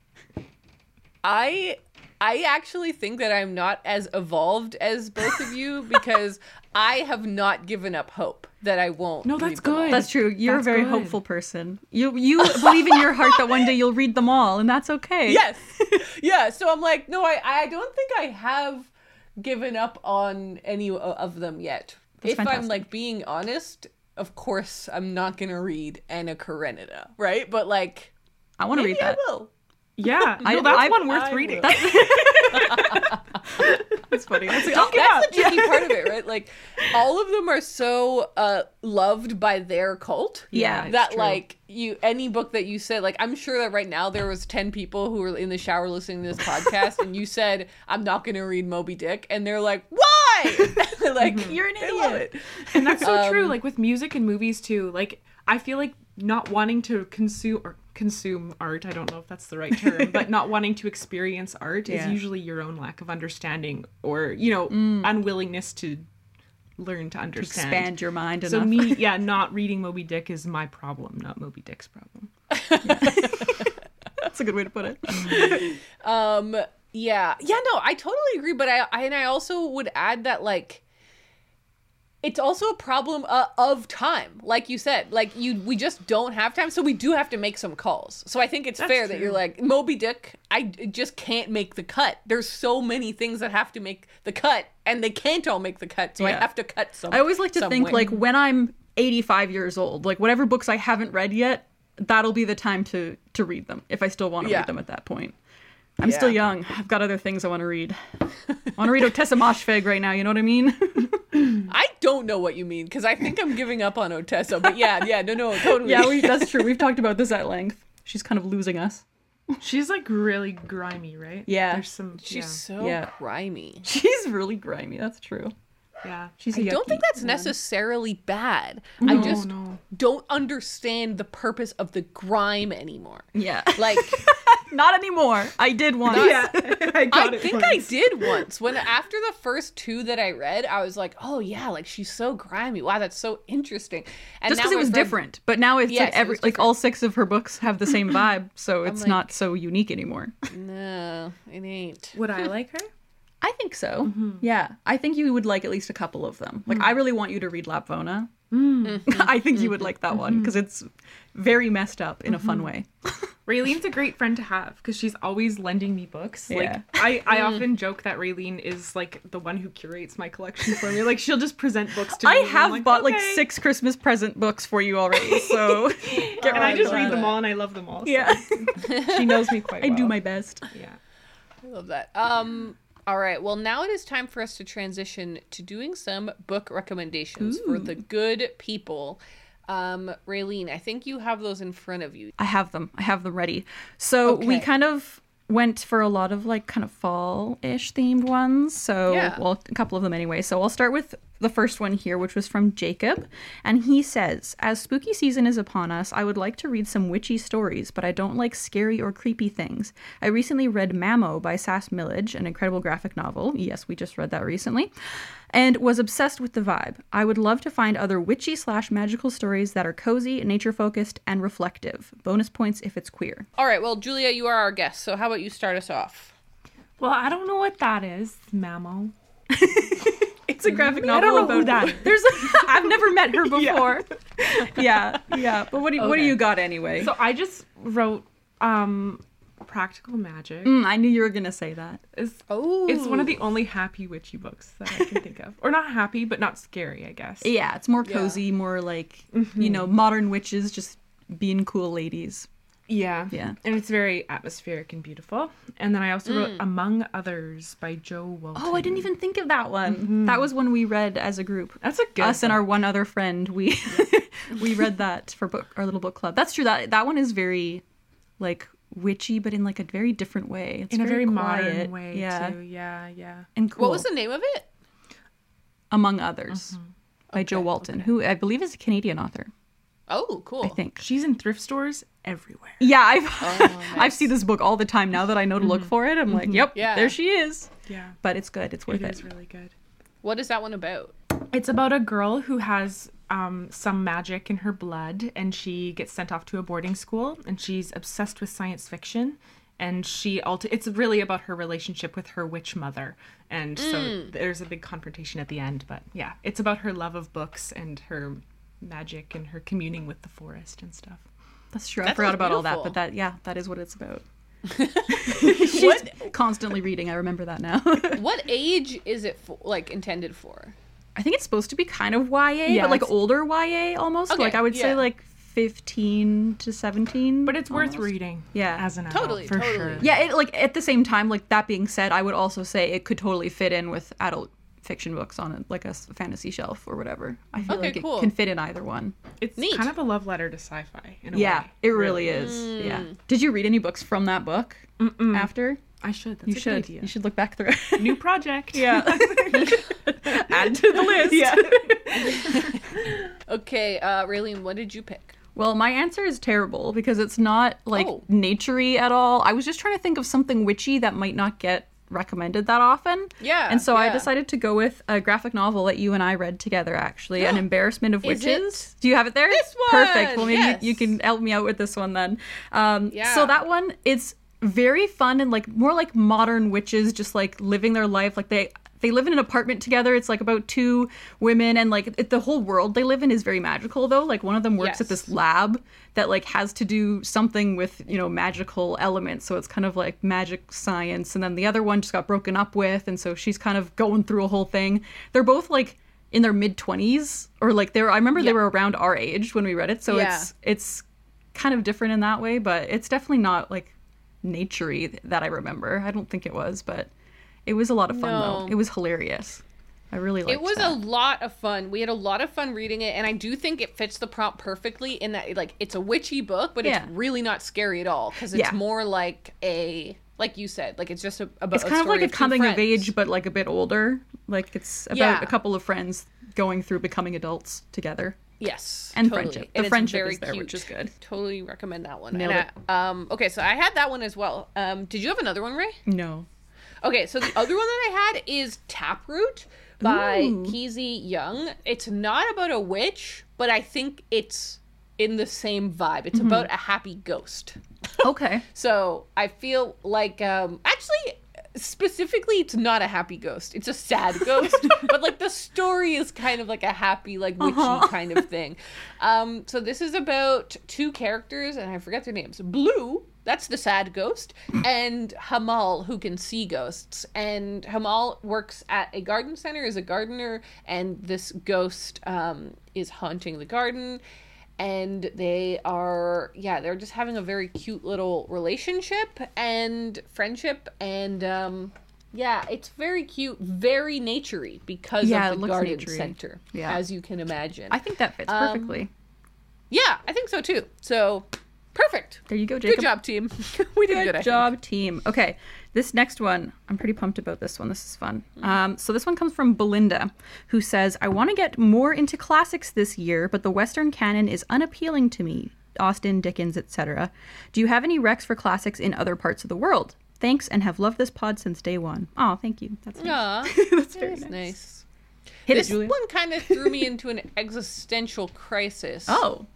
A: I actually think that I'm not as evolved as both of you because I have not given up hope that I won't.
C: No, that's
A: read them all.
C: good.
B: That's true. You're
C: That's
B: a very
C: good.
B: hopeful person. You believe in your heart that one day you'll read them all, and that's okay.
A: Yes. Yeah. So I'm like, no, I don't think I have given up on any of them yet.
B: That's
A: if I'm
B: fantastic.
A: like being honest, of course I'm not gonna read Anna Karenina, right? But like,
B: I want to read
A: maybe
B: that.
A: I will.
C: Yeah,
B: I-
C: no, that's
B: I-
C: one worth
A: I
C: reading.
A: will.
B: That's funny.
A: That's the tricky part of it, right? Like, all of them are so loved by their cult.
B: Yeah,
A: that
C: true.
A: like any book that you said, like, I'm sure that right now there was 10 people who were in the shower listening to this podcast, and you said, "I'm not going to read Moby Dick," and they're like, "Why?" Like,
B: You're an
A: they love
B: idiot.
A: it.
C: And that's so true. Like with music and movies too. Like I feel like not wanting to consume art. I don't know if that's the right term, but not wanting to experience art is
B: Yeah.
C: usually your own lack of understanding or unwillingness to learn to understand.
B: Expand your mind
C: So
B: enough.
C: not reading Moby Dick is my problem, not Moby Dick's problem.
B: That's a good way to put it.
A: Yeah, no, I totally agree, but I also would add that, like, it's also a problem of time, like you said. Like, we just don't have time, so we do have to make some calls. So I think it's fair that you're like, Moby Dick, I just can't make the cut. There's so many things that have to make the cut, and they can't all make the cut, so I
B: Yeah.
A: have to cut some.
B: I always like to think,
A: somewhere.
B: like, when I'm 85 years old, like, whatever books I haven't read yet, that'll be the time to read them, if I still want to
A: Yeah.
B: read them at that point. I'm still
A: Yeah.
B: young. I've got other things I want to read. I want to read Otessa Moshfegh right now, you know what I mean?
A: I don't know what you mean, because I think I'm giving up on Otessa, but yeah, no, totally.
B: Yeah, that's true. We've talked about this at length. She's kind of losing us.
C: She's like really grimy, right?
B: Yeah.
C: There's some.
A: She's so
B: Yeah.
A: grimy.
B: She's really grimy. That's true.
C: Yeah.
B: She's
A: I
B: a
A: don't think
B: yucky
A: that's
B: one.
A: necessarily bad. I just
C: no.
A: don't understand the purpose of the grime anymore.
B: Yeah.
A: Like,
B: Not anymore. I did once.
C: Yeah.
A: I think I did once. When after the first two that I read, I was like, oh yeah, like she's so grimy. Wow, that's so interesting. And
B: Just because
A: now
B: it was
A: I've read-
B: different. But now it's
A: Yes,
B: like
A: it was
B: like all 6 of her books have the same vibe, so it's
A: like-
B: not so unique anymore.
A: No, it ain't.
C: Would I like her?
B: I think so. Yeah. I think you would like at least a couple of them. Like, I really want you to read Lapvona. I think you would like that one because it's very messed up in a fun way.
C: Raylene's a great friend to have because she's always lending me books.
B: Yeah.
C: Like I often joke that Raylene is like the one who curates my collection for me. Like she'll just present books to me.
B: I
C: and I'm
B: have
C: like,
B: bought like
C: "Okay."
B: 6 Christmas present books for you already, so
C: and I just
A: love
C: read them
A: that.
C: all and I love them all. So
B: yeah.
C: she knows me quite
B: I
C: well.
B: do my best.
C: Yeah.
A: I love that. All right. Well, now it is time for us to transition to doing some book recommendations for the good people. Raylene, I think you have those in front of you.
B: I have them. I have them ready. So we
A: Okay.
B: kind of went for a lot of like kind of fall-ish themed ones. So,
A: Yeah.
B: well, a couple of them anyway. So I'll start with the first one here, which was from Jacob. And he says, as spooky season is upon us, I would like to read some witchy stories, but I don't like scary or creepy things. I recently read Mamo by Sass Millage, an incredible graphic novel. Yes, we just read that recently. And was obsessed with the vibe. I would love to find other witchy/magical stories that are cozy, nature-focused, and reflective. Bonus points if it's queer.
A: All right. Well, Julia, you are our guest. So how about you start us off?
C: Well, I don't know what that is, Mamo.
B: It's a graphic
C: I
B: novel
C: don't know who
B: about
C: that is.
B: There's I've never met her before. Yeah. But what do you got anyway?
C: So I just wrote Practical Magic.
B: I knew you were gonna say that.
C: It's
A: Oh,
C: it's one of the only happy witchy books that I can think of. Or not happy, but not scary, I guess.
B: Yeah, it's more cozy, more like modern witches just being cool ladies.
C: Yeah.
B: Yeah.
C: And it's very atmospheric and beautiful. And then I also wrote Among Others by Joe Walton.
B: Oh, I didn't even think of that one. That was one we read as a group.
C: That's a good
B: Us and
C: book.
B: our one other friend, we we read that for our little book club. That's true. That one is very like witchy, but in like a very different way. It's
C: in a very
B: quiet.
C: modern way
B: Yeah.
C: too. Yeah.
B: And cool.
A: what was the name of it?
B: Among Others by Joe Walton, who I believe is a Canadian author.
A: Oh, cool.
B: I think.
C: She's in thrift stores everywhere.
B: Yeah,
A: Oh,
B: I see this book all the time now that I know to look for it. I'm like, yep,
A: Yeah.
B: there she is.
C: Yeah.
B: But it's good. It's worth
C: It
B: it.
C: is really good.
A: What is that one about?
C: It's about a girl who has some magic in her blood, and she gets sent off to a boarding school, and she's obsessed with science fiction. And it's really about her relationship with her witch mother. And so there's a big confrontation at the end. But yeah, it's about her love of books and her magic and her communing with the forest and stuff.
B: That's true. I
A: That
B: forgot
A: sounds
B: about all that,
A: beautiful.
B: but that is what it's about. She's constantly reading. I remember that now.
A: What age is it intended for?
B: I think it's supposed to be kind of YA,
C: Yeah,
B: but like
C: it's-
B: older YA almost.
A: Okay,
B: Like I would say
A: yeah.
B: like 15 to 17.
C: But it's worth
B: almost.
C: reading.
B: Yeah.
C: As an adult,
A: Totally,
C: for
A: totally.
C: sure.
B: Yeah, it, like at the same time, like that being said, I would also say it could totally fit in with adult fiction books on like a fantasy shelf or whatever. I feel
A: Okay,
B: like
A: cool.
B: it can fit in either one.
C: It's
A: Neat.
C: kind of a love letter to sci-fi in a
B: Yeah,
C: way.
B: it really is. Yeah. Did you read any books from that book after?
C: I should. That's
B: You
C: a good
B: should.
C: idea.
B: You should look back through it.
C: New project.
B: Yeah. Add to the list.
C: Yeah.
A: Okay, Raylene, what did you pick?
B: Well, my answer is terrible because it's not like
A: Oh.
B: naturey at all. I was just trying to think of something witchy that might not get recommended that often.
A: Yeah,
B: And so I
A: yeah.
B: decided to go with a graphic novel that you and I read together, actually, An Embarrassment of
A: Is
B: Witches. Do you have it there?
A: This
B: Perfect.
A: one,
B: Well, maybe
A: yes.
B: you can help me out with this one then.
A: Yeah.
B: So that one, it's very fun and like more like modern witches just like living their life. Like they live in an apartment together. It's like about two women, and like the whole world they live in is very magical though. Like one of them works at this
A: Yes.
B: lab that like has to do something with, you know, magical elements. So it's kind of like magic science. And then the other one just got broken up with, and so she's kind of going through a whole thing. They're both like in their mid-20s, or like I remember they
A: Yeah.
B: were around our age when we read it. So
A: Yeah.
B: it's kind of different in that way, but it's definitely not like naturey that I remember. I don't think it was, but it was a lot of fun though.
A: No.
B: It was hilarious. I really liked
A: It was
B: that.
A: a lot of fun. We had a lot of fun reading it, and I do think it fits the prompt perfectly in that like it's a witchy book, but
B: Yeah.
A: it's really not scary at all because it's
B: Yeah.
A: more like like you said, like it's just about
B: It's kind of like a coming of age, but like a bit older. Like it's about
A: Yeah.
B: a couple of friends going through becoming adults together.
A: Yes,
B: And
A: totally.
B: friendship.
A: And
B: The
A: it's
B: friendship
A: very
B: is there, which is good.
A: Totally recommend that one.
B: Nailed
A: And okay, so I had that one as well. Did you have another one, Ray?
B: No.
A: Okay, so the other one that I had is Taproot by
B: Ooh.
A: Keezy Young. It's not about a witch, but I think it's in the same vibe. It's about a happy ghost.
B: Okay.
A: So I feel like actually specifically it's not a happy ghost. It's a sad ghost. But like the story is kind of like a happy, like witchy kind of thing. So this is about two characters, and I forget their names. Blue, that's the sad ghost, and Hamal, who can see ghosts. And Hamal works at a garden center as a gardener, and this ghost is haunting the garden. And they're just having a very cute little relationship and friendship, and it's very cute, very naturey because
B: Yeah,
A: of
B: it
A: the
B: looks
A: garden
B: naturey.
A: center,
B: Yeah.
A: as you can imagine.
B: I think that fits perfectly.
A: Yeah, I think so too. So perfect.
B: There you go, Jacob.
A: Good job, team. We did good. I
B: Good
A: think.
B: job, team. Okay, this next one, I'm pretty pumped about this one. This is fun. So this one comes from Belinda, who says, I want to get more into classics this year, but the Western canon is unappealing to me. Austen, Dickens, etc. Do you have any recs for classics in other parts of the world? Thanks, and have loved this pod since day one. Oh, thank you. That's nice.
A: Aw,
B: That's very
A: that's
B: nice.
A: nice.
B: Hit
A: This
B: it, Julia.
A: one kind of threw me into an existential crisis.
B: Oh,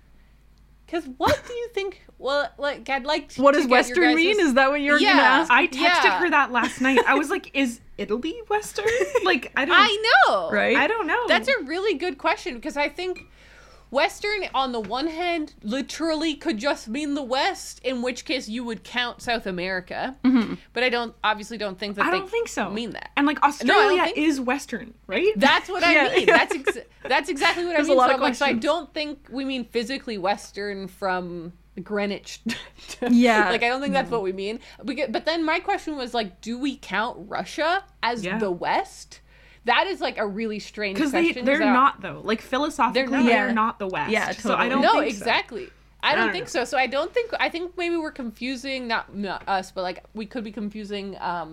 A: Because what do you think? Well, like I'd like to
B: what does
A: get your
B: Western mean?
A: guys'
B: Is that what you're
A: Yeah.
B: gonna ask?
C: I texted
A: Yeah.
C: her that last night. I was like, is Italy Western? Like, I don't
A: I know.
B: Right?
C: I don't know.
A: That's a really good question because I think Western, on the one hand, literally could just mean the West, in which case you would count South America.
B: Mm-hmm.
A: But I obviously don't think that
C: I
A: they
C: don't think so.
A: mean that.
C: And like
A: No, I
C: Australia
A: don't think-
C: is Western, right?
A: That's what I
B: Yeah.
A: mean. That's exactly what
B: There's
A: I mean.
B: a lot
A: So
B: of
A: I'm like, so I
B: questions.
A: don't think we mean physically Western from Greenwich.
B: Yeah.
A: Like I don't think that's what we mean. But then my question was like, do we count Russia as
C: Yeah.
A: the West? That is like a really strange
C: Because
A: question.
C: they're
A: 'cause I-
C: not though. Like philosophically,
A: They're not.
C: they're not the West.
B: Yeah,
C: So I
B: totally.
C: don't
A: no,
C: think so.
A: exactly. I don't
C: don't
A: think
C: know.
A: so. So I think maybe we're confusing not us, but like we could be confusing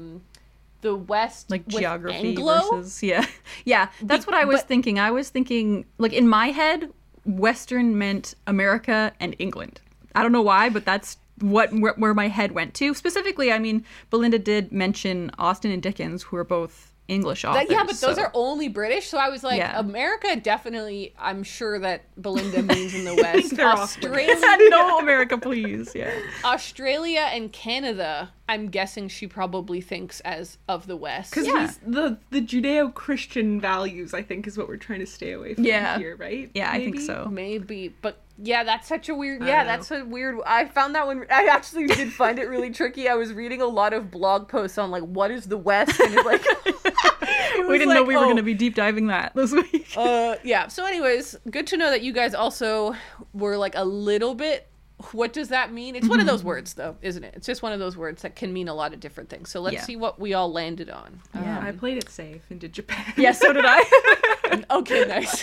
A: the West
B: Like
A: with
B: geography
A: Anglo.
B: versus yeah, that's what I was thinking. I was thinking like in my head Western meant America and England. I don't know why, but that's where my head went to. Specifically, I mean, Belinda did mention Austen and Dickens, who are both English authors.
A: Yeah, but those
B: so-
A: are only British. So I was like,
B: Yeah.
A: America, definitely. I'm sure that Belinda means in the West.
C: they're off
A: Australia,
B: No, America, please. Yeah.
A: Australia, and Canada. I'm guessing she probably thinks as of the West.
C: Because
B: Yeah.
C: the Judeo-Christian values, I think, is what we're trying to stay away from
B: Yeah.
C: here, right?
B: Yeah, I think
C: Maybe?
B: so.
A: Maybe, but yeah, that's such a weird.
C: I
A: Yeah,
C: don't know.
A: that's a weird. I found that one. I actually did find it really tricky. I was reading a lot of blog posts on like what is the West, and it's like
B: We didn't know we were going to be deep diving that this week.
A: Yeah. So, anyways, good to know that you guys also were like a little bit. What does that mean? It's one of those words, though, isn't it? It's just one of those words that can mean a lot of different things. So let's
B: Yeah.
A: see what we all landed on.
B: Yeah.
C: I played it safe and did Japan.
B: Yeah, so did I.
A: Okay, nice.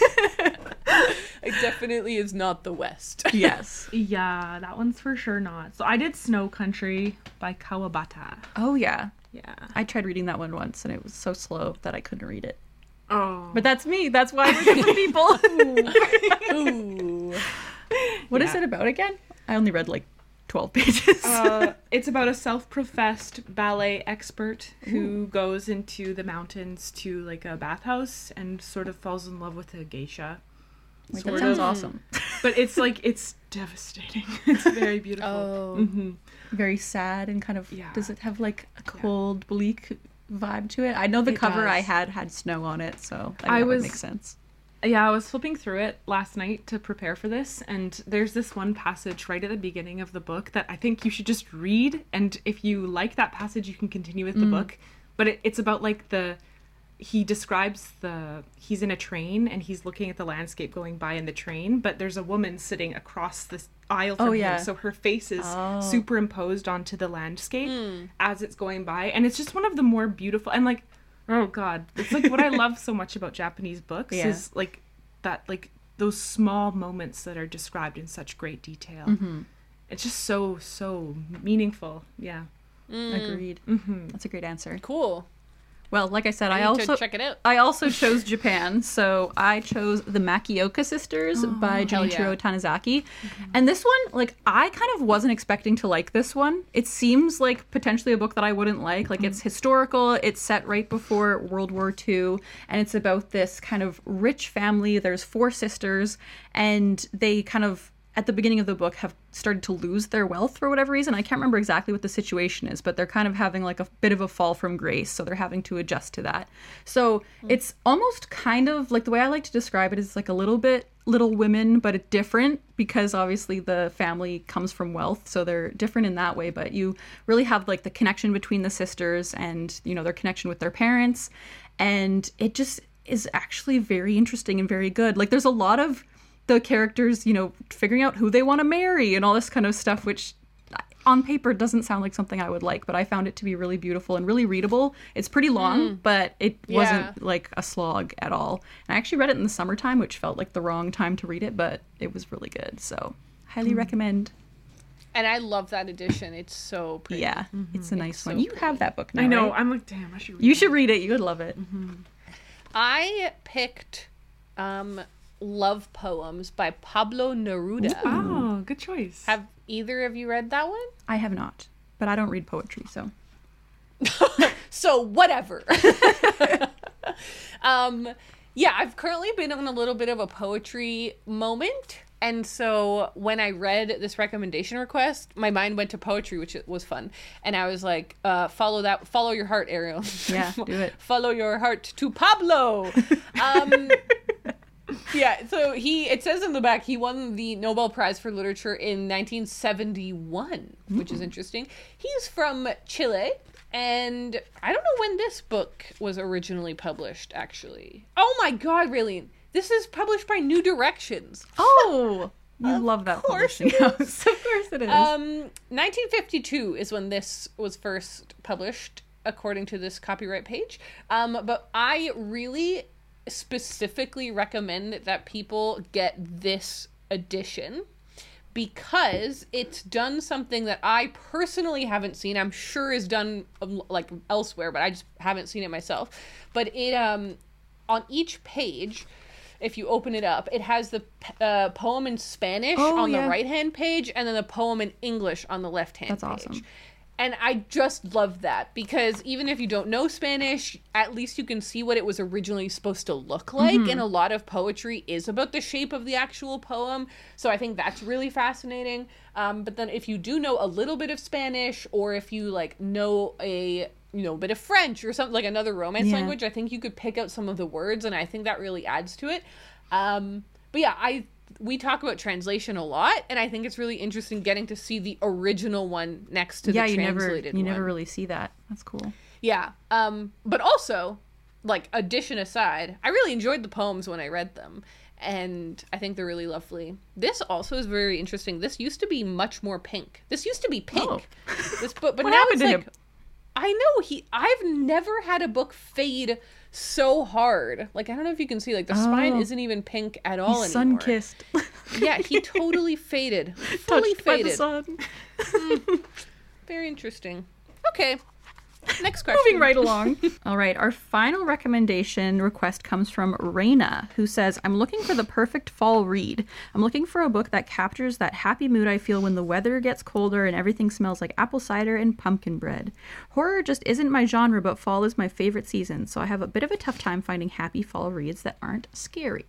A: It definitely is not the West.
B: Yes.
C: Yeah, that one's for sure not. So I did Snow Country by Kawabata.
B: Oh, yeah.
C: Yeah.
B: I tried reading that one once, and it was so slow that I couldn't read it.
C: Oh.
B: But that's me. That's why we're different people.
A: Ooh.
B: What is it about again? I only read like 12 pages.
C: It's about a self-professed ballet expert who goes into the mountains to like a bathhouse and sort of falls in love with a geisha.
B: Like,
C: Sort
B: that sounds
C: of.
B: awesome.
C: But it's like, it's devastating. It's very beautiful.
A: Oh.
B: Very sad and kind of,
C: Yeah.
B: does it have like a cold, bleak vibe to it? I know the
C: It
B: cover I
C: does.
B: had snow on it, so
C: I
B: that would
C: was-
B: make sense.
C: Yeah, I was flipping through it last night to prepare for this, and there's this one passage right at the beginning of the book that I think you should just read, and if you like that passage, you can continue with the book. But it's about like he describes he's in a train and he's looking at the landscape going by in the train, but there's a woman sitting across this aisle from
B: yeah.
C: him, so her face is
B: Oh.
C: superimposed onto the landscape as it's going by, and it's just one of the more beautiful, and like, oh god, it's like what I love so much about Japanese books
B: Yeah.
C: is like that, like those small moments that are described in such great detail. It's just so meaningful. Yeah.
B: Agreed. That's a great answer.
A: Cool.
B: Well, like I said,
A: I
B: I
A: need
B: also
A: to check it out.
B: I also chose Japan, so I chose The Makioka Sisters by
A: hell
B: Junichiro
A: yeah.
B: Tanizaki. And this one, like, I kind of wasn't expecting to like this one. It seems like potentially a book that I wouldn't like. Like, it's historical, it's set right before World War II, and it's about this kind of rich family. There's 4 sisters, and they kind of, at the beginning of the book, have started to lose their wealth for whatever reason. I can't remember exactly what the situation is, but they're kind of having like a bit of a fall from grace, so they're having to adjust to that. So it's almost kind of like, the way I like to describe it is like a little bit Little Women, but it's different because obviously the family comes from wealth, so they're different in that way, but you really have like the connection between the sisters and, you know, their connection with their parents, and it just is actually very interesting and very good. Like, there's a lot of the characters, you know, figuring out who they want to marry and all this kind of stuff, which on paper doesn't sound like something I would like, but I found it to be really beautiful and really readable. It's pretty long, but it wasn't like a slog at all. And I actually read it in the summertime, which felt like the wrong time to read it, but it was really good. So highly recommend.
A: And I love that edition. It's so pretty.
B: Yeah, it's a nice
A: so
B: one. You have that book now,
C: I know.
B: right?
C: I'm like, damn, I should read
B: You
C: that.
B: should read it. You would love it.
A: I picked Love Poems by Pablo Neruda.
C: Oh, good choice.
A: Have either of you read that one?
B: I have not, but I don't read poetry, so.
A: So whatever. Yeah, I've currently been on a little bit of a poetry moment. And so when I read this recommendation request, my mind went to poetry, which was fun. And I was like, follow your heart, Ariel.
B: Yeah, do it.
A: Follow your heart to Pablo. Yeah, so it says in the back, he won the Nobel Prize for Literature in 1971, which is interesting. He's from Chile, and I don't know when this book was originally published, actually. Oh my god, Raylene. This is published by New Directions.
B: Oh, you love that
A: course
B: publishing
A: it
B: house. Of course it is.
A: 1952 is when this was first published, according to this copyright page. But I really specifically recommend that people get this edition because it's done something that I personally haven't seen. I'm sure is done like elsewhere, but I just haven't seen it myself. But it on each page, if you open it up, it has the poem in Spanish on the right-hand page and then the poem in English on the left-hand
B: That's
A: page.
B: awesome.
A: And I just love that because even if you don't know Spanish, at least you can see what it was originally supposed to look like. And a lot of poetry is about the shape of the actual poem. So I think that's really fascinating. But then if you do know a little bit of Spanish, or if you like know a bit of French or something, like another Romance language, I think you could pick out some of the words, and I think that really adds to it. But yeah, we talk about translation a lot, and I think it's really interesting getting to see the original one next to the translated one.
B: You never really see that. That's cool.
A: Yeah. But also, like, addition aside, I really enjoyed the poems when I read them, and I think they're really lovely. This also is very interesting. This used to be much more pink. This used to be pink. Oh. This book, but now it's like, him? I know I've never had a book fade so hard. Like, I don't know if you can see, like, the spine isn't even pink at all
B: He's
A: anymore.
B: sun-kissed.
A: Yeah, he totally faded. Fully
B: Touched
A: faded.
B: by the sun.
A: Very interesting. Okay. Next question.
B: Moving right along. All right, our final recommendation request comes from Raina, who says, I'm looking for the perfect fall read. I'm looking for a book that captures that happy mood I feel when the weather gets colder and everything smells like apple cider and pumpkin bread. Horror just isn't my genre, but fall is my favorite season, so I have a bit of a tough time finding happy fall reads that aren't scary.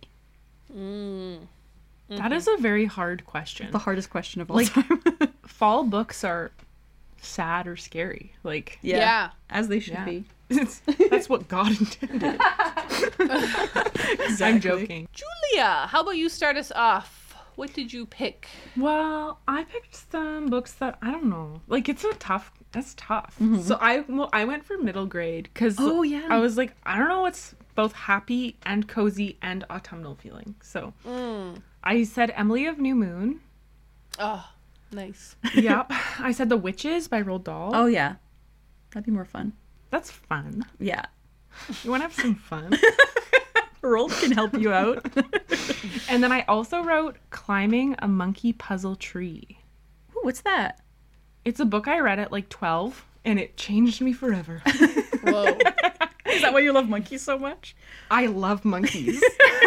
C: That is a very hard question.
B: The hardest question of all time.
C: Fall books are sad or scary. Like,
A: yeah.
B: As they should be.
C: That's what God intended.
B: Exactly.
C: I'm joking.
A: Julia, how about you start us off? What did you pick?
C: Well, I picked some books that, I don't know. Like, that's tough. Mm-hmm. So I went for middle grade because I was like, I don't know what's both happy and cozy and autumnal feeling. So I said Emily of New Moon.
A: Oh, nice.
C: Yep. I said The Witches by Roald Dahl.
B: Oh, yeah. That'd be more fun.
C: That's fun.
B: Yeah.
C: You want to have some fun?
B: Roald can help you out.
C: And then I also wrote Climbing a Monkey Puzzle Tree.
B: Ooh, what's that?
C: It's a book I read at like 12, and it changed me forever.
A: Whoa.
B: Is that why you love monkeys so much?
C: I love monkeys.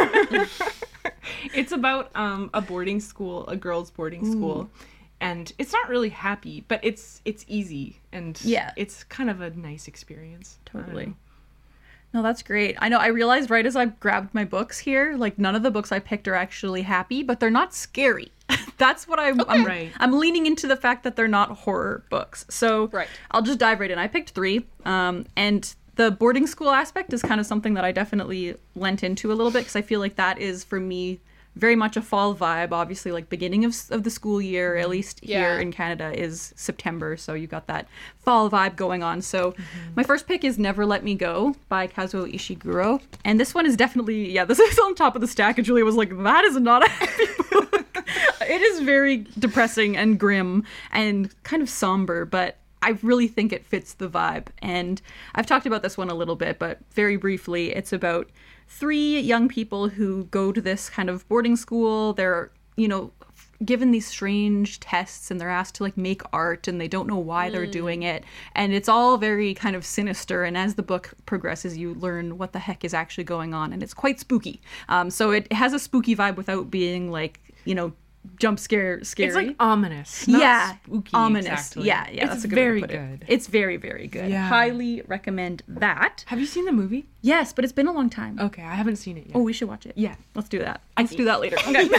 C: It's about a boarding school, a girls' boarding school. And it's not really happy, but it's easy, and it's kind of a nice experience.
B: Totally. No, that's great. I know, I realized right as I grabbed my books here, like, none of the books I picked are actually happy, but they're not scary. That's what I'm leaning into the fact that they're not horror books. So I'll just dive right in. I picked 3, and the boarding school aspect is kind of something that I definitely lent into a little bit, because I feel like that is, for me, very much a fall vibe. Obviously, like, beginning of the school year, at least here in Canada, is September, so you got that fall vibe going on. So my first pick is Never Let Me Go by Kazuo Ishiguro, and this one is definitely, this is on top of the stack, and Julia was like, that is not a happy book. It is very depressing and grim and kind of somber, but I really think it fits the vibe. And I've talked about this one a little bit, but very briefly, it's about 3 young people who go to this kind of boarding school. They're, given these strange tests, and they're asked to, like, make art, and they don't know why they're doing it. And it's all very kind of sinister. And as the book progresses, you learn what the heck is actually going on. And it's quite spooky. So it has a spooky vibe without being, like, jump scary.
C: It's like ominous, not spooky.
B: Ominous.
C: Exactly.
B: Yeah,
C: it's
B: that's a good
C: very
B: way to put
C: good.
B: It. It's very, very good.
C: Yeah.
B: Highly recommend that.
C: Have you seen the movie?
B: Yes, but it's been a long time.
C: Okay, I haven't seen it yet.
B: Oh, we should watch it.
C: Yeah,
B: let's do that. Let's do that later. Okay.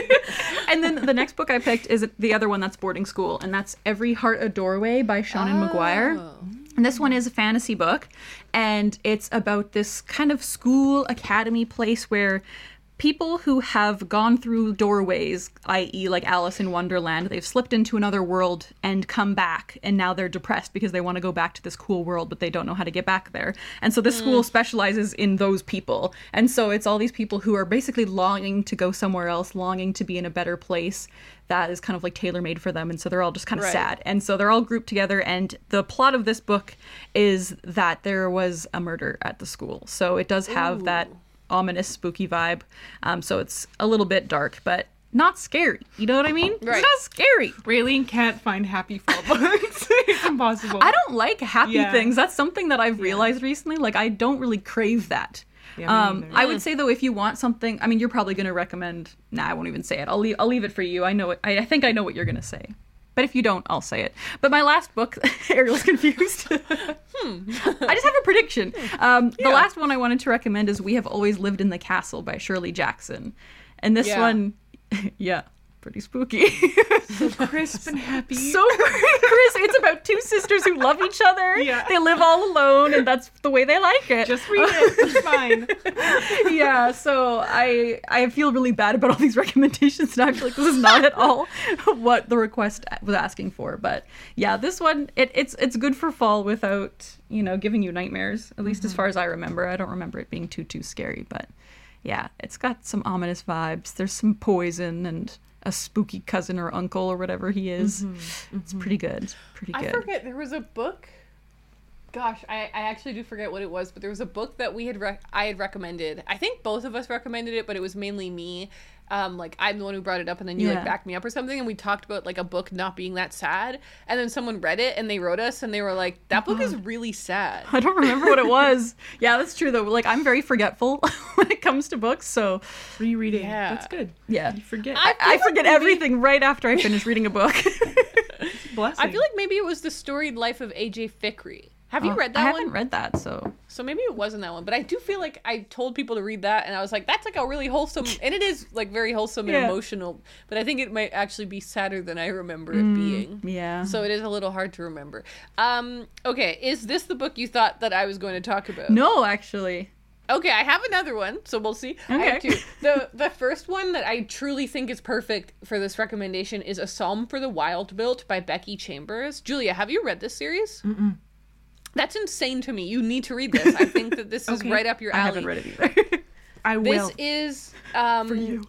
B: And then the next book I picked is the other one that's boarding school, and that's Every Heart a Doorway by Seanan McGuire. And this one is a fantasy book, and it's about this kind of school academy place where people who have gone through doorways, i.e. like Alice in Wonderland, they've slipped into another world and come back, and now they're depressed because they want to go back to this cool world, but they don't know how to get back there. And so this school specializes in those people. And so it's all these people who are basically longing to go somewhere else, longing to be in a better place that is kind of like tailor-made for them. And so they're all just kind of sad. And so they're all grouped together. And the plot of this book is that there was a murder at the school. So it does have that ominous, spooky vibe. So it's a little bit dark, but not scary. You know what I mean?
A: Right.
B: It's not scary.
C: Raylene can't find happy fall books. It's impossible.
B: I don't like happy things. That's something that I've realized recently. Like, I don't really crave that.
C: Yeah, me neither.
B: I would say, though, if you want something, I mean, you're probably going to recommend, I won't even say it. I'll leave it for you. I know it. I think I know what you're going to say. But if you don't, I'll say it. But my last book, Ariel's confused. I just have a prediction. The last one I wanted to recommend is We Have Always Lived in the Castle by Shirley Jackson. And this one, pretty spooky.
C: So crisp and happy.
B: So crisp. It's about two sisters who love each other.
C: Yeah.
B: They live all alone, and that's the way they like it.
C: Just read it. It's fine.
B: Yeah, so I feel really bad about all these recommendations, and I feel like this is not at all what the request was asking for. But yeah, this one, it's good for fall without, giving you nightmares, at least as far as I remember. I don't remember it being too scary, but yeah, it's got some ominous vibes. There's some poison and a spooky cousin or uncle or whatever he is. It's pretty good.
A: I forget, there was a book. Gosh, I actually do forget what it was, but there was a book that I had recommended. I think both of us recommended it, but it was mainly me. Like, I'm the one who brought it up, and then you backed me up or something, and we talked about like a book not being that sad, and then someone read it and they wrote us and they were like, that book is really sad.
B: I don't remember what it was. Yeah, that's true though. Like, I'm very forgetful when it comes to books, so
C: rereading. Yeah. That's good.
B: Yeah.
C: You forget.
B: I forget everything right after I finish reading a book.
C: Blessing.
A: I feel like maybe it was The Storied Life of A.J. Fikry. Have you read that one?
B: I haven't read that, so
A: maybe it wasn't that one. But I do feel like I told people to read that, and I was like, that's like a really wholesome, and it is like very wholesome and emotional. But I think it might actually be sadder than I remember it being.
B: Yeah.
A: So it is a little hard to remember. Okay, is this the book you thought that I was going to talk about?
B: No, actually.
A: Okay, I have another one, so we'll see.
B: Okay.
A: I have two. The first one that I truly think is perfect for this recommendation is A Psalm for the Wild-Built by Becky Chambers. Julia, have you read this series?
C: Mm-mm.
A: That's insane to me. You need to read this. I think that this is right up your alley.
B: I haven't read it either.
C: I will.
A: This is
C: for you.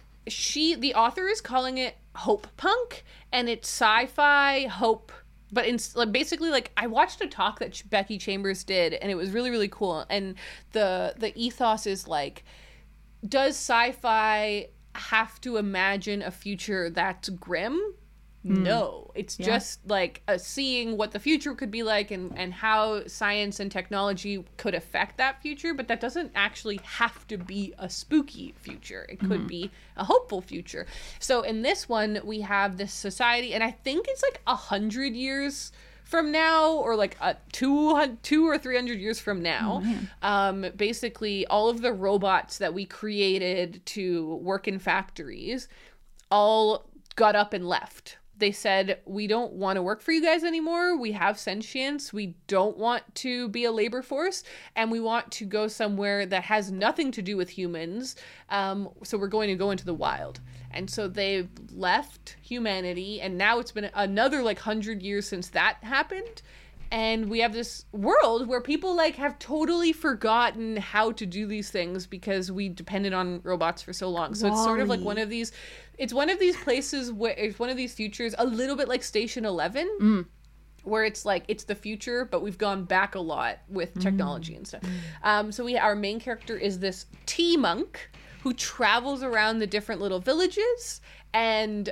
A: The author is calling it hope punk, and it's sci-fi hope, but basically, like, I watched a talk that Becky Chambers did, and it was really, really cool. And the ethos is like, does sci-fi have to imagine a future that's grim? No, it's just like seeing what the future could be like and how science and technology could affect that future, but that doesn't actually have to be a spooky future. It could be a hopeful future. So in this one, we have this society, and I think it's like 100 years from now, or like 200 or 300 years from now. Basically, all of the robots that we created to work in factories all got up and left. They said, we don't want to work for you guys anymore. We have sentience. We don't want to be a labor force. And we want to go somewhere that has nothing to do with humans. So we're going to go into the wild. And so they've left humanity. And now it's been another like 100 years since that happened. And we have this world where people like have totally forgotten how to do these things because we depended on robots for so long. So it's sort of like one of these places where it's one of these futures, a little bit like Station 11, where it's like, it's the future, but we've gone back a lot with technology and stuff. So our main character is this tea monk who travels around the different little villages and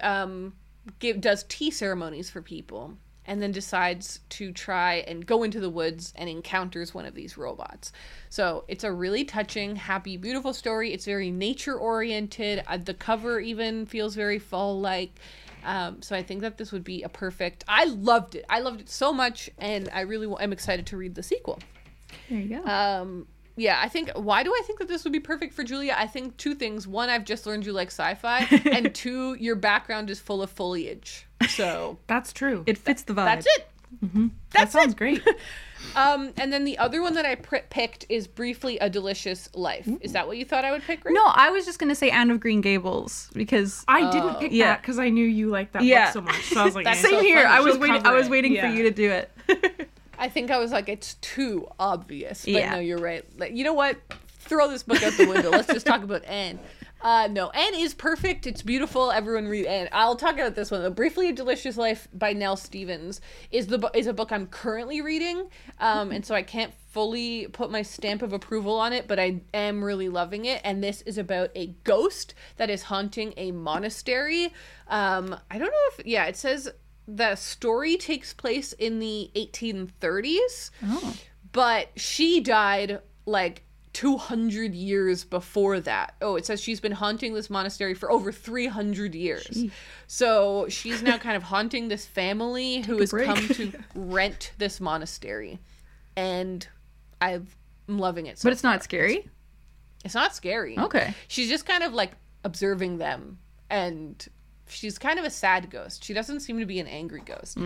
A: does tea ceremonies for people. And then decides to try and go into the woods and encounters one of these robots. So it's a really touching, happy, beautiful story. It's very nature-oriented. The cover even feels very fall-like. So I think that this would be a perfect... I loved it. I loved it so much, and I really am excited to read the sequel.
B: There you go.
A: Yeah, why do I think that this would be perfect for Julia? I think two things. One, I've just learned you like sci-fi. And two, your background is full of foliage. So
C: that's true.
B: It fits the vibe.
A: That's it.
C: That sounds great.
A: And then the other one that I picked is Briefly a Delicious Life. Is that what you thought I would pick, Rick?
B: No, I was just going to say Anne of Green Gables because
C: I didn't pick that because I knew you liked that book so much. So I was like,
A: That's
B: same
A: so
B: here.
A: funny.
B: I was waiting for you to do it.
A: I think I was like, it's too obvious. But no, you're right. Like, you know what? Throw this book out the window. Let's just talk about Anne. No, Anne is perfect. It's beautiful. Everyone read Anne. I'll talk about this one. Briefly a Delicious Life by Nell Stevens is a book I'm currently reading. And so I can't fully put my stamp of approval on it, but I am really loving it. And this is about a ghost that is haunting a monastery. I don't know if, it says the story takes place in the 1830s.
B: Oh.
A: But she died like 200 years before that. Oh, it says she's been haunting this monastery for over 300 years. Jeez. So she's now kind of haunting this family who has come to rent this monastery. And I'm loving it so
B: But it's
A: far.
B: not scary?
A: It's not scary.
B: Okay.
A: She's just kind of like observing them, and she's kind of a sad ghost. She doesn't seem to be an angry ghost.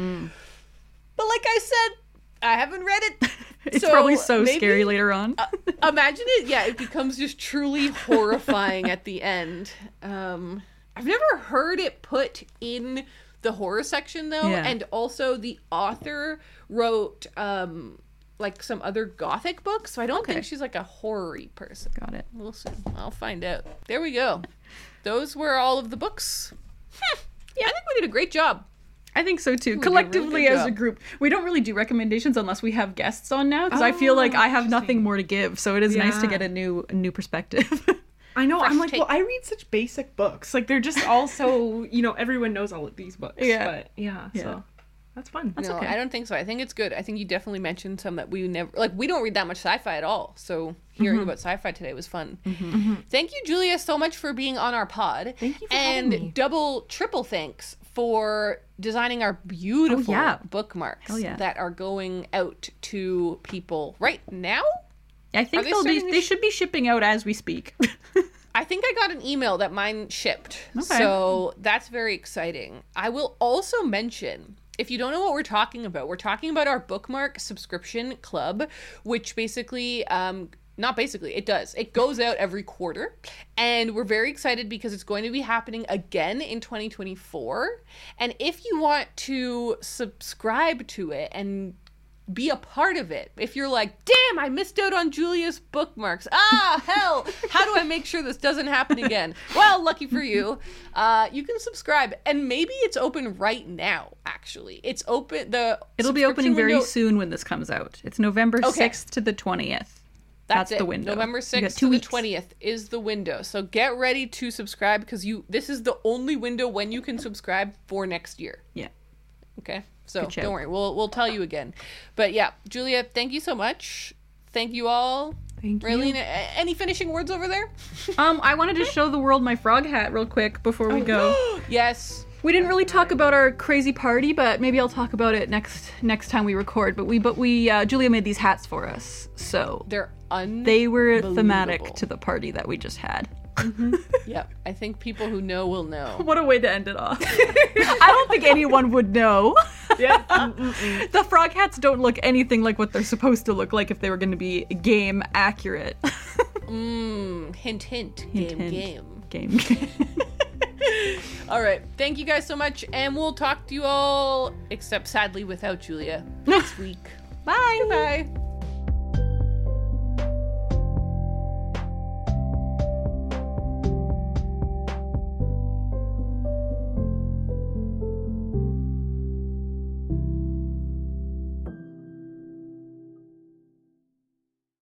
A: But like I said, I haven't read it.
B: It's probably so scary later on.
A: Imagine it. Yeah, it becomes just truly horrifying at the end. I've never heard it put in the horror section though.
B: Yeah.
A: And also the author wrote like some other gothic books, so I don't think she's like a horror-y person.
B: Got it.
A: We'll see. I'll find out. There we go. Those were all of the books. Yeah, I think we did a great job.
B: I think so too.
A: Ooh,
B: Collectively,
A: really good
B: as a
A: job.
B: group, we don't really do recommendations unless we have guests on now, because I feel like I have nothing more to give. So it is nice to get a new perspective.
C: I know.
A: Fresh
C: I'm like,
A: take.
C: well, I read such basic books. Like, they're just all so, everyone knows all of these books.
B: Yeah.
C: But so that's fun.
A: No,
B: okay.
A: I don't think so. I think it's good. I think you definitely mentioned some that we never, like, we don't read that much sci-fi at all. So hearing about sci-fi today was fun. Thank you, Julia, so much for being on our pod.
C: Thank you for having me.
A: Double, triple thanks for designing our beautiful bookmarks that are going out to people right now.
B: I think they should be shipping out as we speak.
A: I think I got an email that mine shipped.
B: Okay.
A: So that's very exciting. I will also mention, if you don't know what we're talking about our bookmark subscription club, which basically, not basically, it does. It goes out every quarter. And we're very excited because it's going to be happening again in 2024. And if you want to subscribe to it and be a part of it, if you're like, damn, I missed out on Julia's bookmarks, hell, how do I make sure this doesn't happen again? Well, lucky for you, you can subscribe, and maybe it's open right now. Actually, it's open.
B: It'll be opening very soon when this comes out. It's November 6th to the 20th. That's the window.
A: November 6th to the 20th is the window. So get ready to subscribe, because this is the only window when you can subscribe for next year.
B: Yeah.
A: Okay. So don't worry, we'll tell you again. But yeah, Julia, thank you so much. Thank you all.
C: Thank you.
A: Raylene, any finishing words over there?
B: I wanted to show the world my frog hat real quick before we go.
A: Yes.
B: We didn't really talk about our crazy party, but maybe I'll talk about it next time we record. But we Julia made these hats for us, so
A: they
B: were thematic to the party that we just had.
A: Yep, I think people who know will know.
B: What a way to end it off. I don't think anyone would know.
C: Yeah.
B: The frog hats don't look anything like what they're supposed to look like if they were going to be game accurate.
A: Hint, hint.
B: Game.
A: All right, thank you guys so much, and we'll talk to you all, except sadly without Julia, next week.
B: Bye.
A: Goodbye.